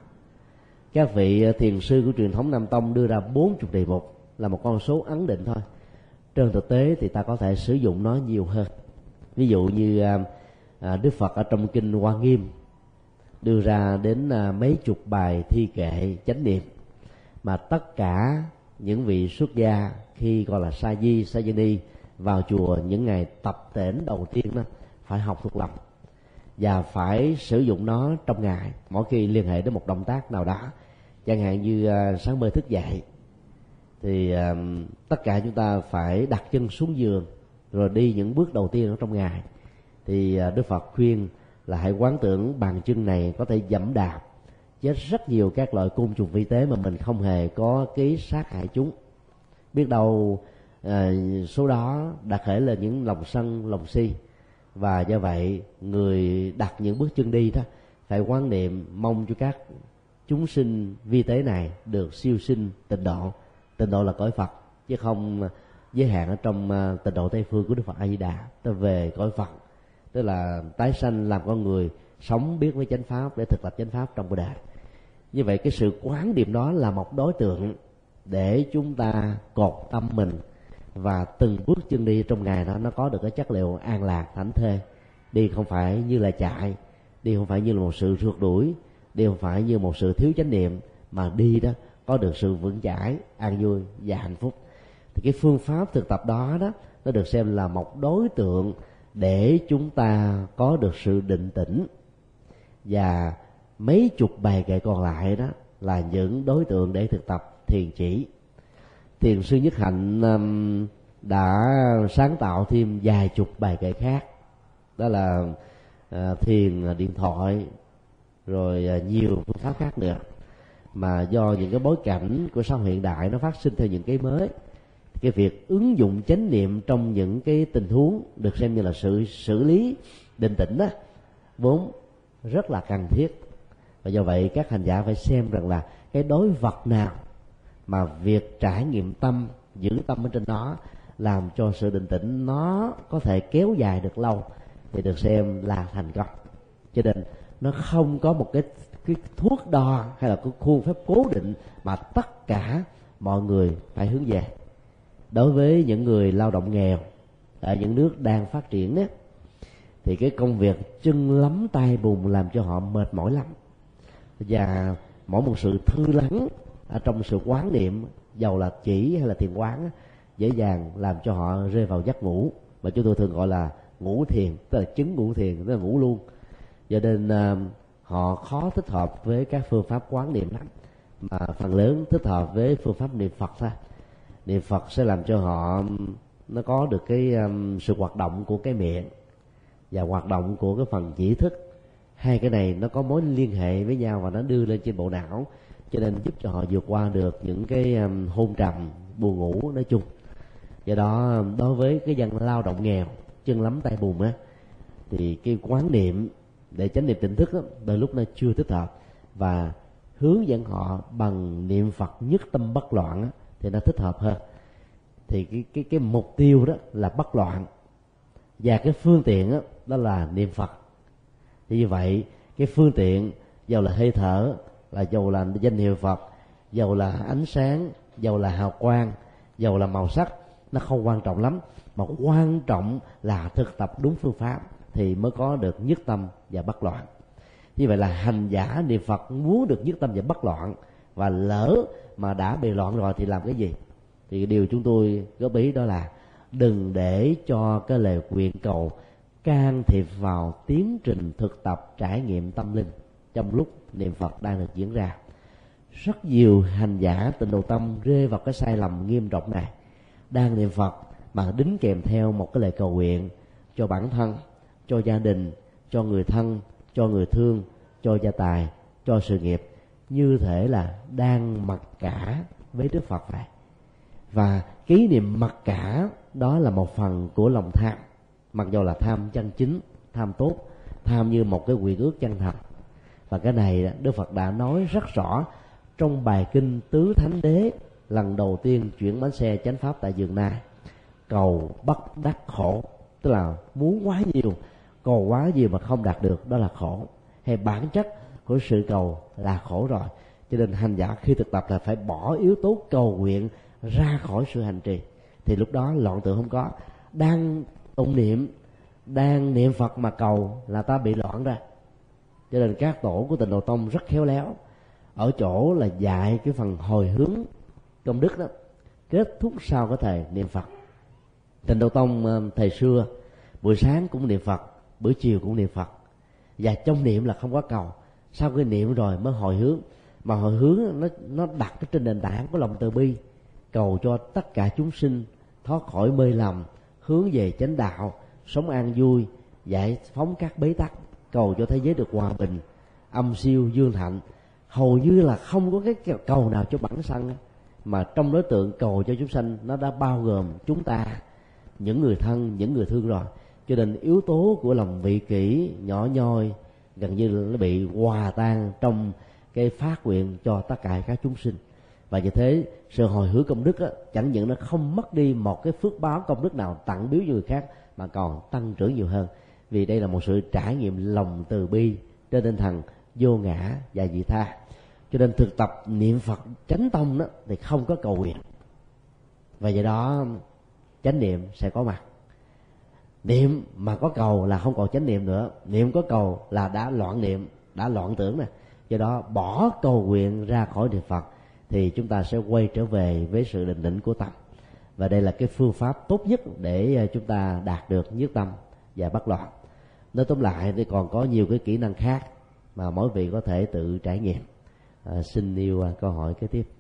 Các vị thiền sư của truyền thống Nam Tông đưa ra bốn mươi đề mục là một con số ấn định thôi. Trên thực tế thì ta có thể sử dụng nó nhiều hơn. Ví dụ như à, Đức Phật ở trong kinh Hoa Nghiêm đưa ra đến à, mấy chục bài thi kệ chánh niệm, mà tất cả những vị xuất gia khi gọi là sa di, sa di ni vào chùa những ngày tập tễnh đầu tiên đó phải học thuộc lòng và phải sử dụng nó trong ngày mỗi khi liên hệ đến một động tác nào đó. Chẳng hạn như uh, sáng mơ thức dậy thì uh, tất cả chúng ta phải đặt chân xuống giường rồi đi những bước đầu tiên ở trong ngày. Thì uh, Đức Phật khuyên là hãy quán tưởng bàn chân này có thể dẫm đạp chết rất nhiều các loại côn trùng vi tế mà mình không hề có ký sát hại chúng. Biết đâu uh, số đó đã khởi lên những lòng sân, lòng si, và do vậy người đặt những bước chân đi đó phải quán niệm mong cho các chúng sinh vi tế này được siêu sinh tịnh độ. Tịnh độ là cõi Phật, chứ không giới hạn ở trong tịnh độ Tây phương của Đức Phật A Di Đà. Tôi về cõi Phật, tức là tái sanh làm con người, sống biết với chánh pháp để thực tập chánh pháp trong cuộc đời. Như vậy cái sự quán niệm đó là một đối tượng để chúng ta cột tâm mình, và từng bước chân đi trong ngày đó nó có được cái chất liệu an lạc, thảnh thơi. Đi không phải như là chạy, đi không phải như là một sự rượt đuổi, đi không phải như một sự thiếu chánh niệm, mà đi đó có được sự vững chãi, an vui và hạnh phúc. Thì cái phương pháp thực tập đó đó nó được xem là một đối tượng để chúng ta có được sự định tĩnh, và mấy chục bài kệ còn lại đó là những đối tượng để thực tập thiền chỉ. Thiền sư Nhất Hạnh um, đã sáng tạo thêm vài chục bài kệ khác, đó là uh, thiền điện thoại, rồi uh, nhiều phương pháp khác nữa. Mà do những cái bối cảnh của xã hội hiện đại nó phát sinh theo những cái mới, cái việc ứng dụng chánh niệm trong những cái tình huống được xem như là sự xử lý định tĩnh đó vốn rất là cần thiết. Và do vậy các hành giả phải xem rằng là cái đối vật nào mà việc trải nghiệm tâm, giữ tâm ở trên đó làm cho sự định tĩnh nó có thể kéo dài được lâu thì được xem là thành công. Cho nên nó không có một cái, cái thuốc đo hay là cái khuôn phép cố định mà tất cả mọi người phải hướng về. Đối với những người lao động nghèo ở những nước đang phát triển ấy, thì cái công việc chân lắm tay bùn làm cho họ mệt mỏi lắm, và mỗi một sự thư lắng ở trong sự quán niệm, dầu là chỉ hay là thiền quán, dễ dàng làm cho họ rơi vào giấc ngủ, mà chúng tôi thường gọi là ngủ thiền, tức là chứng ngủ thiền, tức là ngủ luôn. Cho nên uh, họ khó thích hợp với các phương pháp quán niệm lắm, mà phần lớn thích hợp với phương pháp niệm Phật thôi. Niệm Phật sẽ làm cho họ nó có được cái um, sự hoạt động của cái miệng và hoạt động của cái phần chỉ thức. Hai cái này nó có mối liên hệ với nhau và nó đưa lên trên bộ não, cho nên giúp cho họ vượt qua được những cái um, hôn trầm, buồn ngủ nói chung. Do đó đối với cái dân lao động nghèo, chân lắm tay bùn á, thì cái quán niệm để chánh niệm tỉnh thức đó, đôi lúc nó chưa thích hợp, và hướng dẫn họ bằng niệm Phật nhất tâm bất loạn á, thì nó thích hợp hơn. Thì cái cái cái mục tiêu đó là bất loạn, và cái phương tiện đó, đó là niệm Phật. Thì như vậy cái phương tiện dầu là hơi thở, là dầu là danh hiệu Phật, dầu là ánh sáng, dầu là hào quang, dầu là màu sắc, nó không quan trọng lắm, mà quan trọng là thực tập đúng phương pháp thì mới có được nhất tâm và bất loạn. Như vậy là hành giả niệm Phật muốn được nhất tâm và bất loạn, và lỡ mà đã bị loạn rồi thì làm cái gì? Thì điều chúng tôi góp ý đó là đừng để cho cái lời nguyện cầu can thiệp vào tiến trình thực tập trải nghiệm tâm linh trong lúc niệm Phật đang được diễn ra. Rất nhiều hành giả tịnh độ tâm rơi vào cái sai lầm nghiêm trọng này. Đang niệm Phật mà đính kèm theo một cái lời cầu nguyện cho bản thân, cho gia đình, cho người thân, cho người thương, cho gia tài, cho sự nghiệp, như thể là đang mặc cả với Đức Phật vậy. Và kỷ niệm mặc cả đó là một phần của lòng tham, mặc dù là tham chân chính, tham tốt, tham như một cái nguyện ước chân thật. Và cái này Đức Phật đã nói rất rõ trong bài kinh Tứ Thánh Đế lần đầu tiên chuyển bánh xe chánh pháp tại Dường Na. Cầu bất đắc khổ, tức là muốn quá nhiều, cầu quá nhiều mà không đạt được, đó là khổ. Hay bản chất của sự cầu là khổ rồi. Cho nên hành giả khi thực tập là phải bỏ yếu tố cầu nguyện ra khỏi sự hành trì, thì lúc đó loạn tưởng không có. Đang tụng niệm, đang niệm Phật mà cầu là ta bị loạn ra. Cho nên các tổ của Tịnh Độ Tông rất khéo léo ở chỗ là dạy cái phần hồi hướng công đức đó kết thúc sau cái thời niệm Phật. Tịnh Độ Tông thời xưa buổi sáng cũng niệm Phật, buổi chiều cũng niệm Phật, và trong niệm là không có cầu, sau khi niệm rồi mới hồi hướng. Mà hồi hướng nó nó đặt trên nền tảng của lòng từ bi, cầu cho tất cả chúng sinh thoát khỏi mê lầm, hướng về chánh đạo, sống an vui, giải phóng các bế tắc, cầu cho thế giới được hòa bình, âm siêu dương thạnh. Hầu như là không có cái cầu nào cho bản thân, mà trong đối tượng cầu cho chúng sanh nó đã bao gồm chúng ta, những người thân, những người thương rồi. Cho nên yếu tố của lòng vị kỷ nhỏ nhoi gần như là nó bị hòa tan trong cái phát nguyện cho tất cả các chúng sinh. Và như thế sự hồi hướng công đức á, chẳng những nó không mất đi một cái phước báo công đức nào tặng biếu cho người khác, mà còn tăng trưởng nhiều hơn. Vì đây là một sự trải nghiệm lòng từ bi trên tinh thần vô ngã và vị tha. Cho nên thực tập niệm Phật chánh tông đó thì không có cầu nguyện, và do đó chánh niệm sẽ có mặt. Niệm mà có cầu là không còn chánh niệm nữa, niệm có cầu là đã loạn niệm, đã loạn tưởng nè. Do đó bỏ cầu nguyện ra khỏi niệm Phật thì chúng ta sẽ quay trở về với sự định định của tâm. Và đây là cái phương pháp tốt nhất để chúng ta đạt được nhất tâm và bất loạn. Nói tóm lại thì còn có nhiều cái kỹ năng khác mà mỗi vị có thể tự trải nghiệm. À, xin yêu câu hỏi kế tiếp.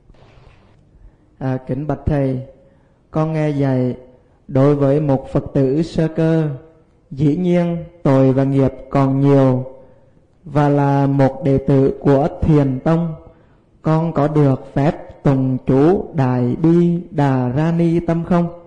À, kính bạch thầy, con nghe dạy đối với một Phật tử sơ cơ, dĩ nhiên tội và nghiệp còn nhiều, và là một đệ tử của Thiền Tông, con có được phép tụng chú Đại Bi Đà Ra Ni Tâm không?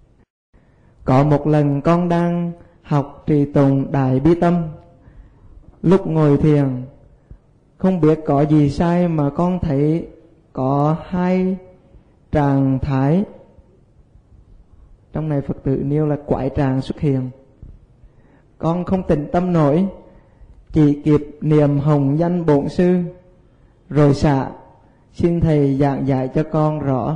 Có một lần con đang học trì tụng Đại Bi Tâm, lúc ngồi thiền không biết có gì sai mà con thấy có hai trạng thái, trong này Phật tử nêu là quái trạng xuất hiện. Con không tĩnh tâm nổi, chỉ kịp niệm hồng danh bổn sư rồi xả. Xin thầy giảng giải cho con rõ.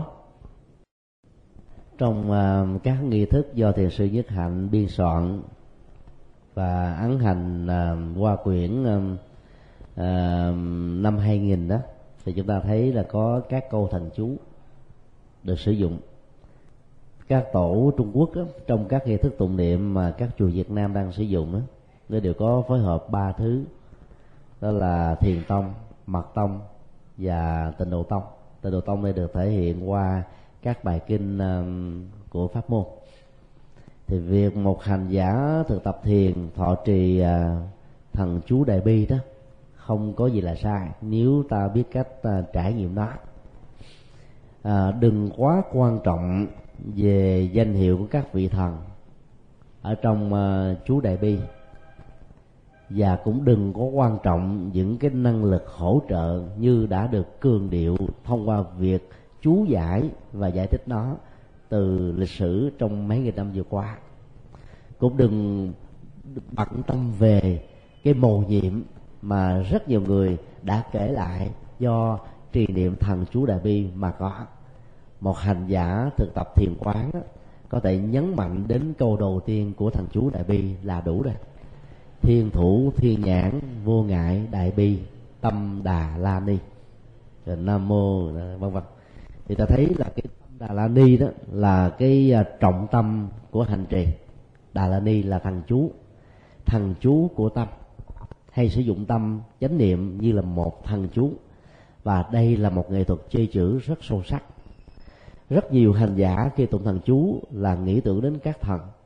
Trong uh, các nghi thức do thiền sư Nhất Hạnh biên soạn và ấn hành uh, qua quyển uh, uh, năm hai nghìn đó, thì chúng ta thấy là có các câu thần chú được sử dụng. Các tổ Trung Quốc đó, trong các nghi thức tụng niệm mà các chùa Việt Nam đang sử dụng đó, nó đều có phối hợp ba thứ, đó là Thiền Tông, Mật Tông và Tịnh Độ Tông. Tịnh Độ Tông này được thể hiện qua các bài kinh um, của pháp môn. Thì việc một hành giả thực tập thiền thọ trì uh, thần chú Đại Bi đó không có gì là sai nếu ta biết cách uh, trải nghiệm nó. À, đừng quá quan trọng về danh hiệu của các vị thần ở trong uh, chú Đại Bi, và cũng đừng có quan trọng những cái năng lực hỗ trợ như đã được cường điệu thông qua việc chú giải và giải thích nó từ lịch sử trong mấy nghìn năm vừa qua. Cũng đừng bận tâm về cái mầu nhiệm mà rất nhiều người đã kể lại do trì niệm thần chú Đại Bi mà có. Một hành giả thực tập thiền quán có thể nhấn mạnh đến câu đầu tiên của thần chú Đại Bi là đủ rồi. Thiên thủ thiên nhãn vô ngại đại bi tâm Đà La Ni, rồi Nam Mô vân vân. Thì ta thấy là cái tâm Đà La Ni đó là cái trọng tâm của hành trì. Đà La Ni là thần chú, thần chú của tâm, hay sử dụng tâm chánh niệm như là một thần chú. Và đây là một nghệ thuật chơi chữ rất sâu sắc. Rất nhiều hành giả khi tụng thần chú là nghĩ tưởng đến các thần,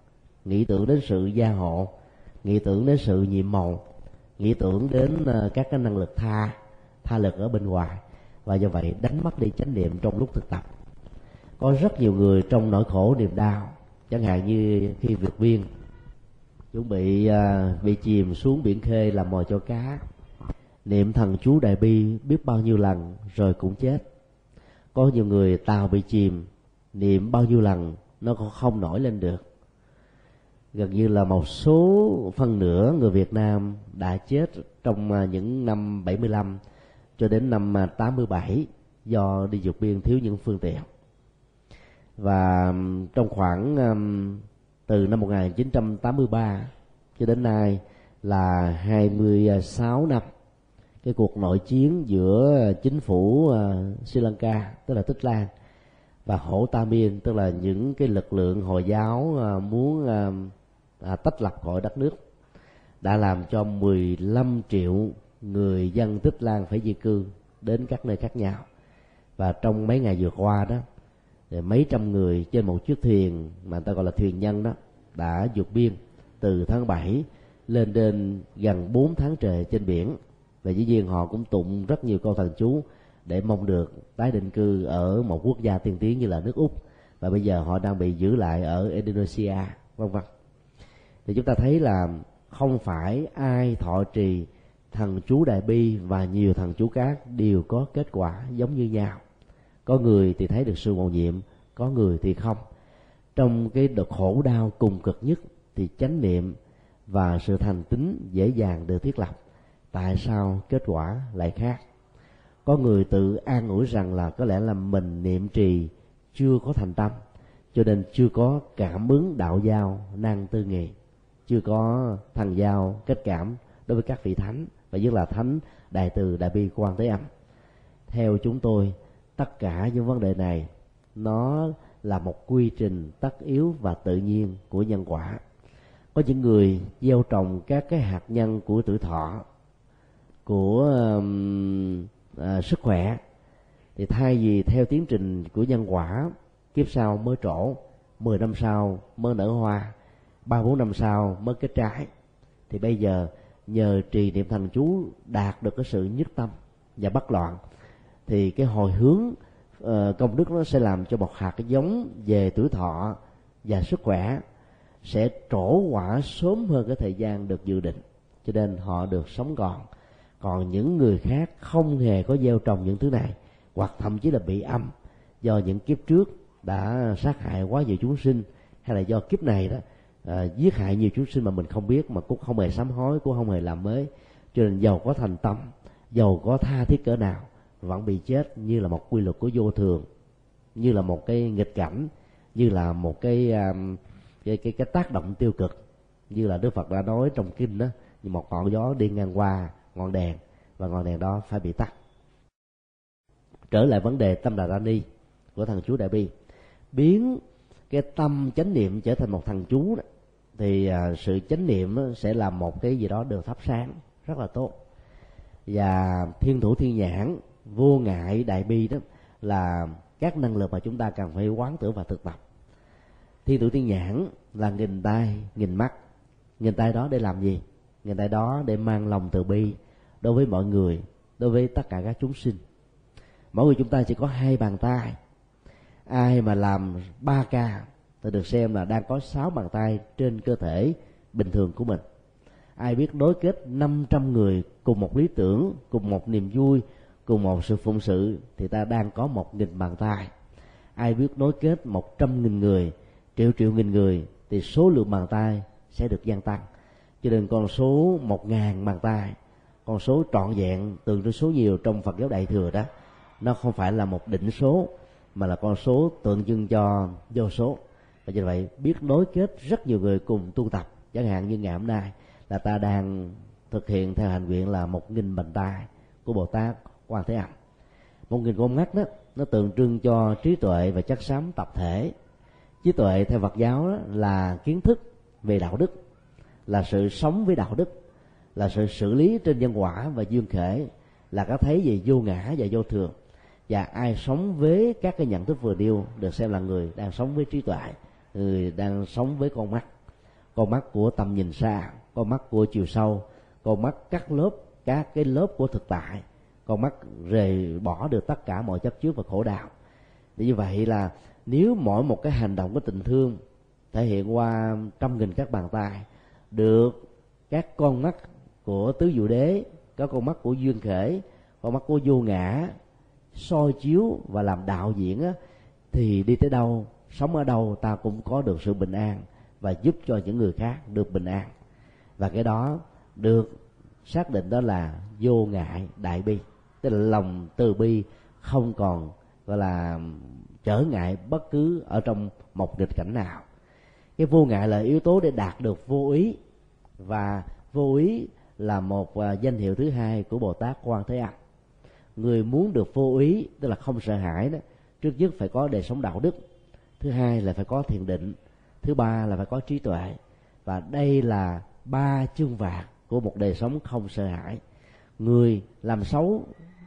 nghĩ tưởng đến sự gia hộ, nghĩ tưởng đến sự nhiệm màu, nghĩ tưởng đến các cái năng lực tha tha lực ở bên ngoài, và do vậy đánh mất đi chánh niệm trong lúc thực tập. Có rất nhiều người trong nỗi khổ niềm đau, chẳng hạn như khi vượt biên chuẩn bị uh, bị chìm xuống biển khơi làm mồi cho cá, niệm thần chú đại bi biết bao nhiêu lần rồi cũng chết. Có nhiều người tàu bị chìm, niệm bao nhiêu lần nó cũng không nổi lên được. Gần như là một số phân nửa người Việt Nam đã chết trong những năm bảy mươi lăm cho đến năm tám mươi bảy do đi vượt biên thiếu những phương tiện. Và trong khoảng từ năm một nghìn chín trăm tám mươi ba cho đến nay là hai mươi sáu năm, cái cuộc nội chiến giữa chính phủ Sri Lanka tức là Tích Lan và Hổ Ta Miên tức là những cái lực lượng Hồi giáo muốn à, tách lập khỏi đất nước đã làm cho mười lăm triệu người dân Tích Lan phải di cư đến các nơi khác nhau. Và trong mấy ngày vừa qua đó, mấy trăm người trên một chiếc thuyền mà người ta gọi là thuyền nhân đó đã vượt biên từ tháng bảy lên đến gần bốn tháng trời trên biển. Và dĩ nhiên họ cũng tụng rất nhiều câu thần chú để mong được tái định cư ở một quốc gia tiên tiến như là nước Úc, và bây giờ họ đang bị giữ lại ở Indonesia, vân vân. Thì chúng ta thấy là không phải ai thọ trì thần chú đại bi và nhiều thần chú khác đều có kết quả giống như nhau. Có người thì thấy được sự mầu nhiệm, có người thì không. Trong cái đợt khổ đau cùng cực nhất thì chánh niệm và sự thành tín dễ dàng được thiết lập. Tại sao kết quả lại khác? Có người tự an ủi rằng là có lẽ là mình niệm trì chưa có thành tâm, cho nên chưa có cảm ứng đạo giao năng tư nghị, chưa có thần giao kết cảm đối với các vị thánh, và nhất là thánh đại từ đại bi Quan Thế Âm. Theo chúng tôi, tất cả những vấn đề này nó là một quy trình tất yếu và tự nhiên của nhân quả. Có những người gieo trồng các cái hạt nhân của tuổi thọ, của um, à, sức khỏe, thì thay vì theo tiến trình của nhân quả, kiếp sau mới trổ, mười năm sau mới nở hoa, ba bốn năm sau mới kết trái, thì bây giờ nhờ trì niệm thần chú đạt được cái sự nhất tâm và bất loạn, thì cái hồi hướng uh, công đức nó sẽ làm cho một hạt giống về tuổi thọ và sức khỏe sẽ trổ quả sớm hơn cái thời gian được dự định, cho nên họ được sống còn. Còn những người khác không hề có gieo trồng những thứ này, hoặc thậm chí là bị âm do những kiếp trước đã sát hại quá nhiều chúng sinh, hay là do kiếp này đó à, giết hại nhiều chúng sinh mà mình không biết, mà cũng không hề sám hối, cũng không hề làm mới, cho nên giàu có thành tâm, giàu có tha thiết cỡ nào vẫn bị chết như là một quy luật của vô thường, như là một cái nghịch cảnh, như là một cái um, cái, cái cái tác động tiêu cực, như là Đức Phật đã nói trong kinh đó, như một ngọn gió đi ngang qua ngọn đèn, và ngọn đèn đó phải bị tắt. Trở lại vấn đề tâm đà ra ni của thần chú đại bi, biến cái tâm chánh niệm trở thành một thần chú đó, thì à, sự chánh niệm sẽ là một cái gì đó được thắp sáng rất là tốt. Và thiên thủ thiên nhãn, vô ngại đại bi đó là các năng lực mà chúng ta cần phải quán tưởng và thực tập. Thiên thủ thiên nhãn là nghìn tai nghìn mắt. Nghìn tai đó để làm gì? Nghìn tai đó để mang lòng từ bi đối với mọi người, đối với tất cả các chúng sinh. Mỗi người chúng ta chỉ có hai bàn tay. Ai mà làm ba ca thì được xem là đang có sáu bàn tay trên cơ thể bình thường của mình. Ai biết nối kết năm trăm người cùng một lý tưởng, cùng một niềm vui, cùng một sự phụng sự, thì ta đang có một nghìn bàn tay. Ai biết nối kết một trăm nghìn người, triệu triệu nghìn người, thì số lượng bàn tay sẽ được gia tăng. Cho nên con số một ngàn bàn tay, con số trọn vẹn tương đối số nhiều trong Phật giáo Đại Thừa đó, nó không phải là một định số, mà là con số tượng trưng cho vô số. Và như vậy biết nối kết rất nhiều người cùng tu tập. Chẳng hạn như ngày hôm nay là ta đang thực hiện theo hành nguyện là một nghìn bàn tay của Bồ Tát Quan Thế Âm. Một nghìn con mắt đó nó tượng trưng cho trí tuệ và chất xám tập thể. Trí tuệ theo Phật giáo đó là kiến thức về đạo đức, là sự sống với đạo đức, là sự xử lý trên nhân quả và duyên khể, là cái thấy về vô ngã và vô thường. Và ai sống với các cái nhận thức vừa nêu được xem là người đang sống với trí tuệ, người đang sống với con mắt. con mắt của tầm nhìn xa, con mắt của chiều sâu, con mắt cắt lớp các cái lớp của thực tại, con mắt rời bỏ được tất cả mọi chấp trước và khổ đau. Để như vậy là nếu mỗi một cái hành động của tình thương thể hiện qua trăm nghìn các bàn tay, được các con mắt của tứ diệu đế, các con mắt của duyên khởi, con mắt của vô ngã soi chiếu và làm đạo diễn á, thì đi tới đâu, sống ở đâu ta cũng có được sự bình an và giúp cho những người khác được bình an. Và cái đó được xác định đó là vô ngại đại bi, tức là lòng từ bi không còn gọi là trở ngại bất cứ ở trong một nghịch cảnh nào. Cái vô ngại là yếu tố để đạt được vô ý, và vô ý là một danh hiệu thứ hai của Bồ Tát Quan Thế Âm. Người muốn được vô ý, tức là không sợ hãi đó, trước nhất phải có đời sống đạo đức, thứ hai là phải có thiền định, thứ ba là phải có trí tuệ. Và đây là ba chương vạc của một đời sống không sợ hãi. Người làm xấu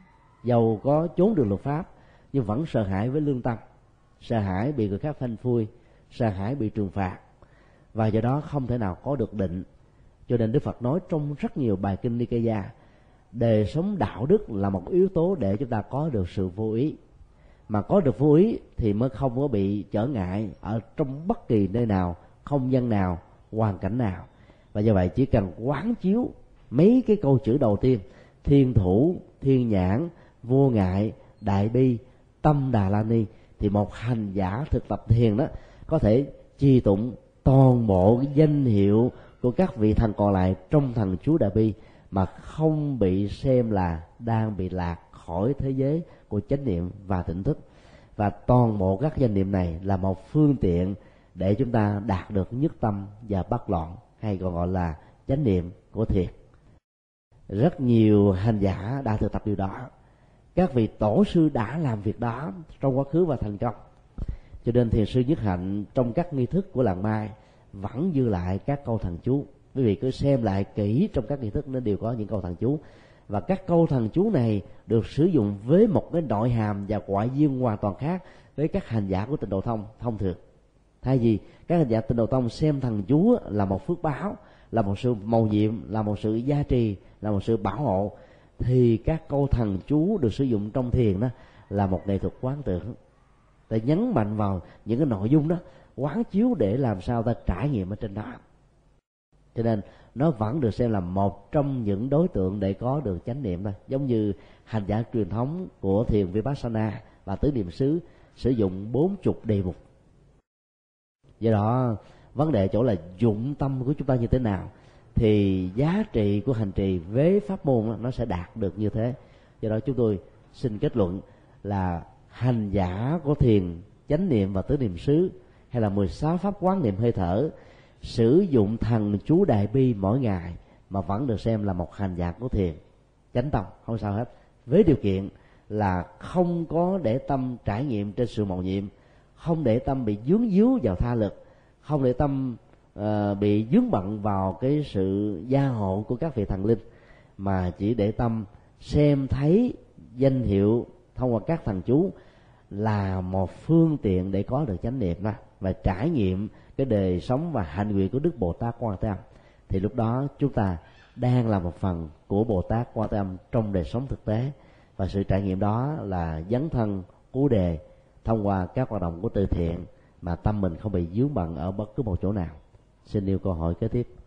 dầu có trốn được luật pháp nhưng vẫn sợ hãi với lương tâm, sợ hãi bị người khác phanh phui, sợ hãi bị trừng phạt, và do đó không thể nào có được định. Cho nên Đức Phật nói trong rất nhiều bài kinh Nikaya, đời sống đạo đức là một yếu tố để chúng ta có được sự vô ý. Mà có được vô ý thì mới không có bị trở ngại ở trong bất kỳ nơi nào, không gian nào, hoàn cảnh nào. Và do vậy chỉ cần quán chiếu mấy cái câu chữ đầu tiên: thiên thủ, thiên nhãn, vô ngại, đại bi, tâm Đà La Ni, thì một hành giả thực tập thiền đó có thể trì tụng toàn bộ cái danh hiệu của các vị thần còn lại trong thần chú Đại Bi mà không bị xem là đang bị lạc khỏi thế giới của chánh niệm và tỉnh thức. Và toàn bộ các danh niệm này là một phương tiện để chúng ta đạt được nhất tâm và bất loạn, hay còn gọi là chánh niệm của thiền. Rất nhiều hành giả đã thực tập điều đó. Các vị tổ sư đã làm việc đó trong quá khứ và thành công. Cho nên thiền sư Nhất Hạnh trong các nghi thức của làng Mai vẫn dư lại các câu thần chú. Quý vị cứ xem lại kỹ trong các nghi thức nó đều có những câu thần chú. Và các câu thần chú này được sử dụng với một cái nội hàm và ngoại duyên hoàn toàn khác với các hành giả của Tịnh Độ Tông thông thường. Thay vì các hành giả Tịnh Độ Tông xem thần chú là một phước báo, là một sự mầu nhiệm, là một sự gia trì, là một sự bảo hộ, thì các câu thần chú được sử dụng trong thiền đó là một nghệ thuật quán tưởng, để nhấn mạnh vào những cái nội dung đó, quán chiếu để làm sao ta trải nghiệm ở trên đó. Cho nên nó vẫn được xem là một trong những đối tượng để có được chánh niệm thôi. Giống như hành giả truyền thống của thiền Vipassana và tứ niệm xứ sử dụng bốn chục đề mục. Do đó vấn đề chỗ là dụng tâm của chúng ta như thế nào thì giá trị của hành trì với pháp môn đó, nó sẽ đạt được như thế. Do đó chúng tôi xin kết luận là hành giả của thiền chánh niệm và tứ niệm xứ hay là mười sáu pháp quán niệm hơi thở sử dụng thần chú Đại Bi mỗi ngày mà vẫn được xem là một hành giả của thiền chánh tông, không sao hết, với điều kiện là không có để tâm trải nghiệm trên sự mầu nhiệm, không để tâm bị dướng díu vào tha lực, không để tâm uh, bị dướng bận vào cái sự gia hộ của các vị thần linh, mà chỉ để tâm xem thấy danh hiệu thông qua các thần chú là một phương tiện để có được chánh niệm đó, và trải nghiệm cái đời sống và hạnh nguyện của Đức Bồ Tát Quan Thế Âm. Thì lúc đó chúng ta đang là một phần của Bồ Tát Quan Thế Âm trong đời sống thực tế, và sự trải nghiệm đó là dấn thân cứu đề thông qua các hoạt động của từ thiện mà tâm mình không bị vướng bận ở bất cứ một chỗ nào. Xin yêu câu hỏi kế tiếp.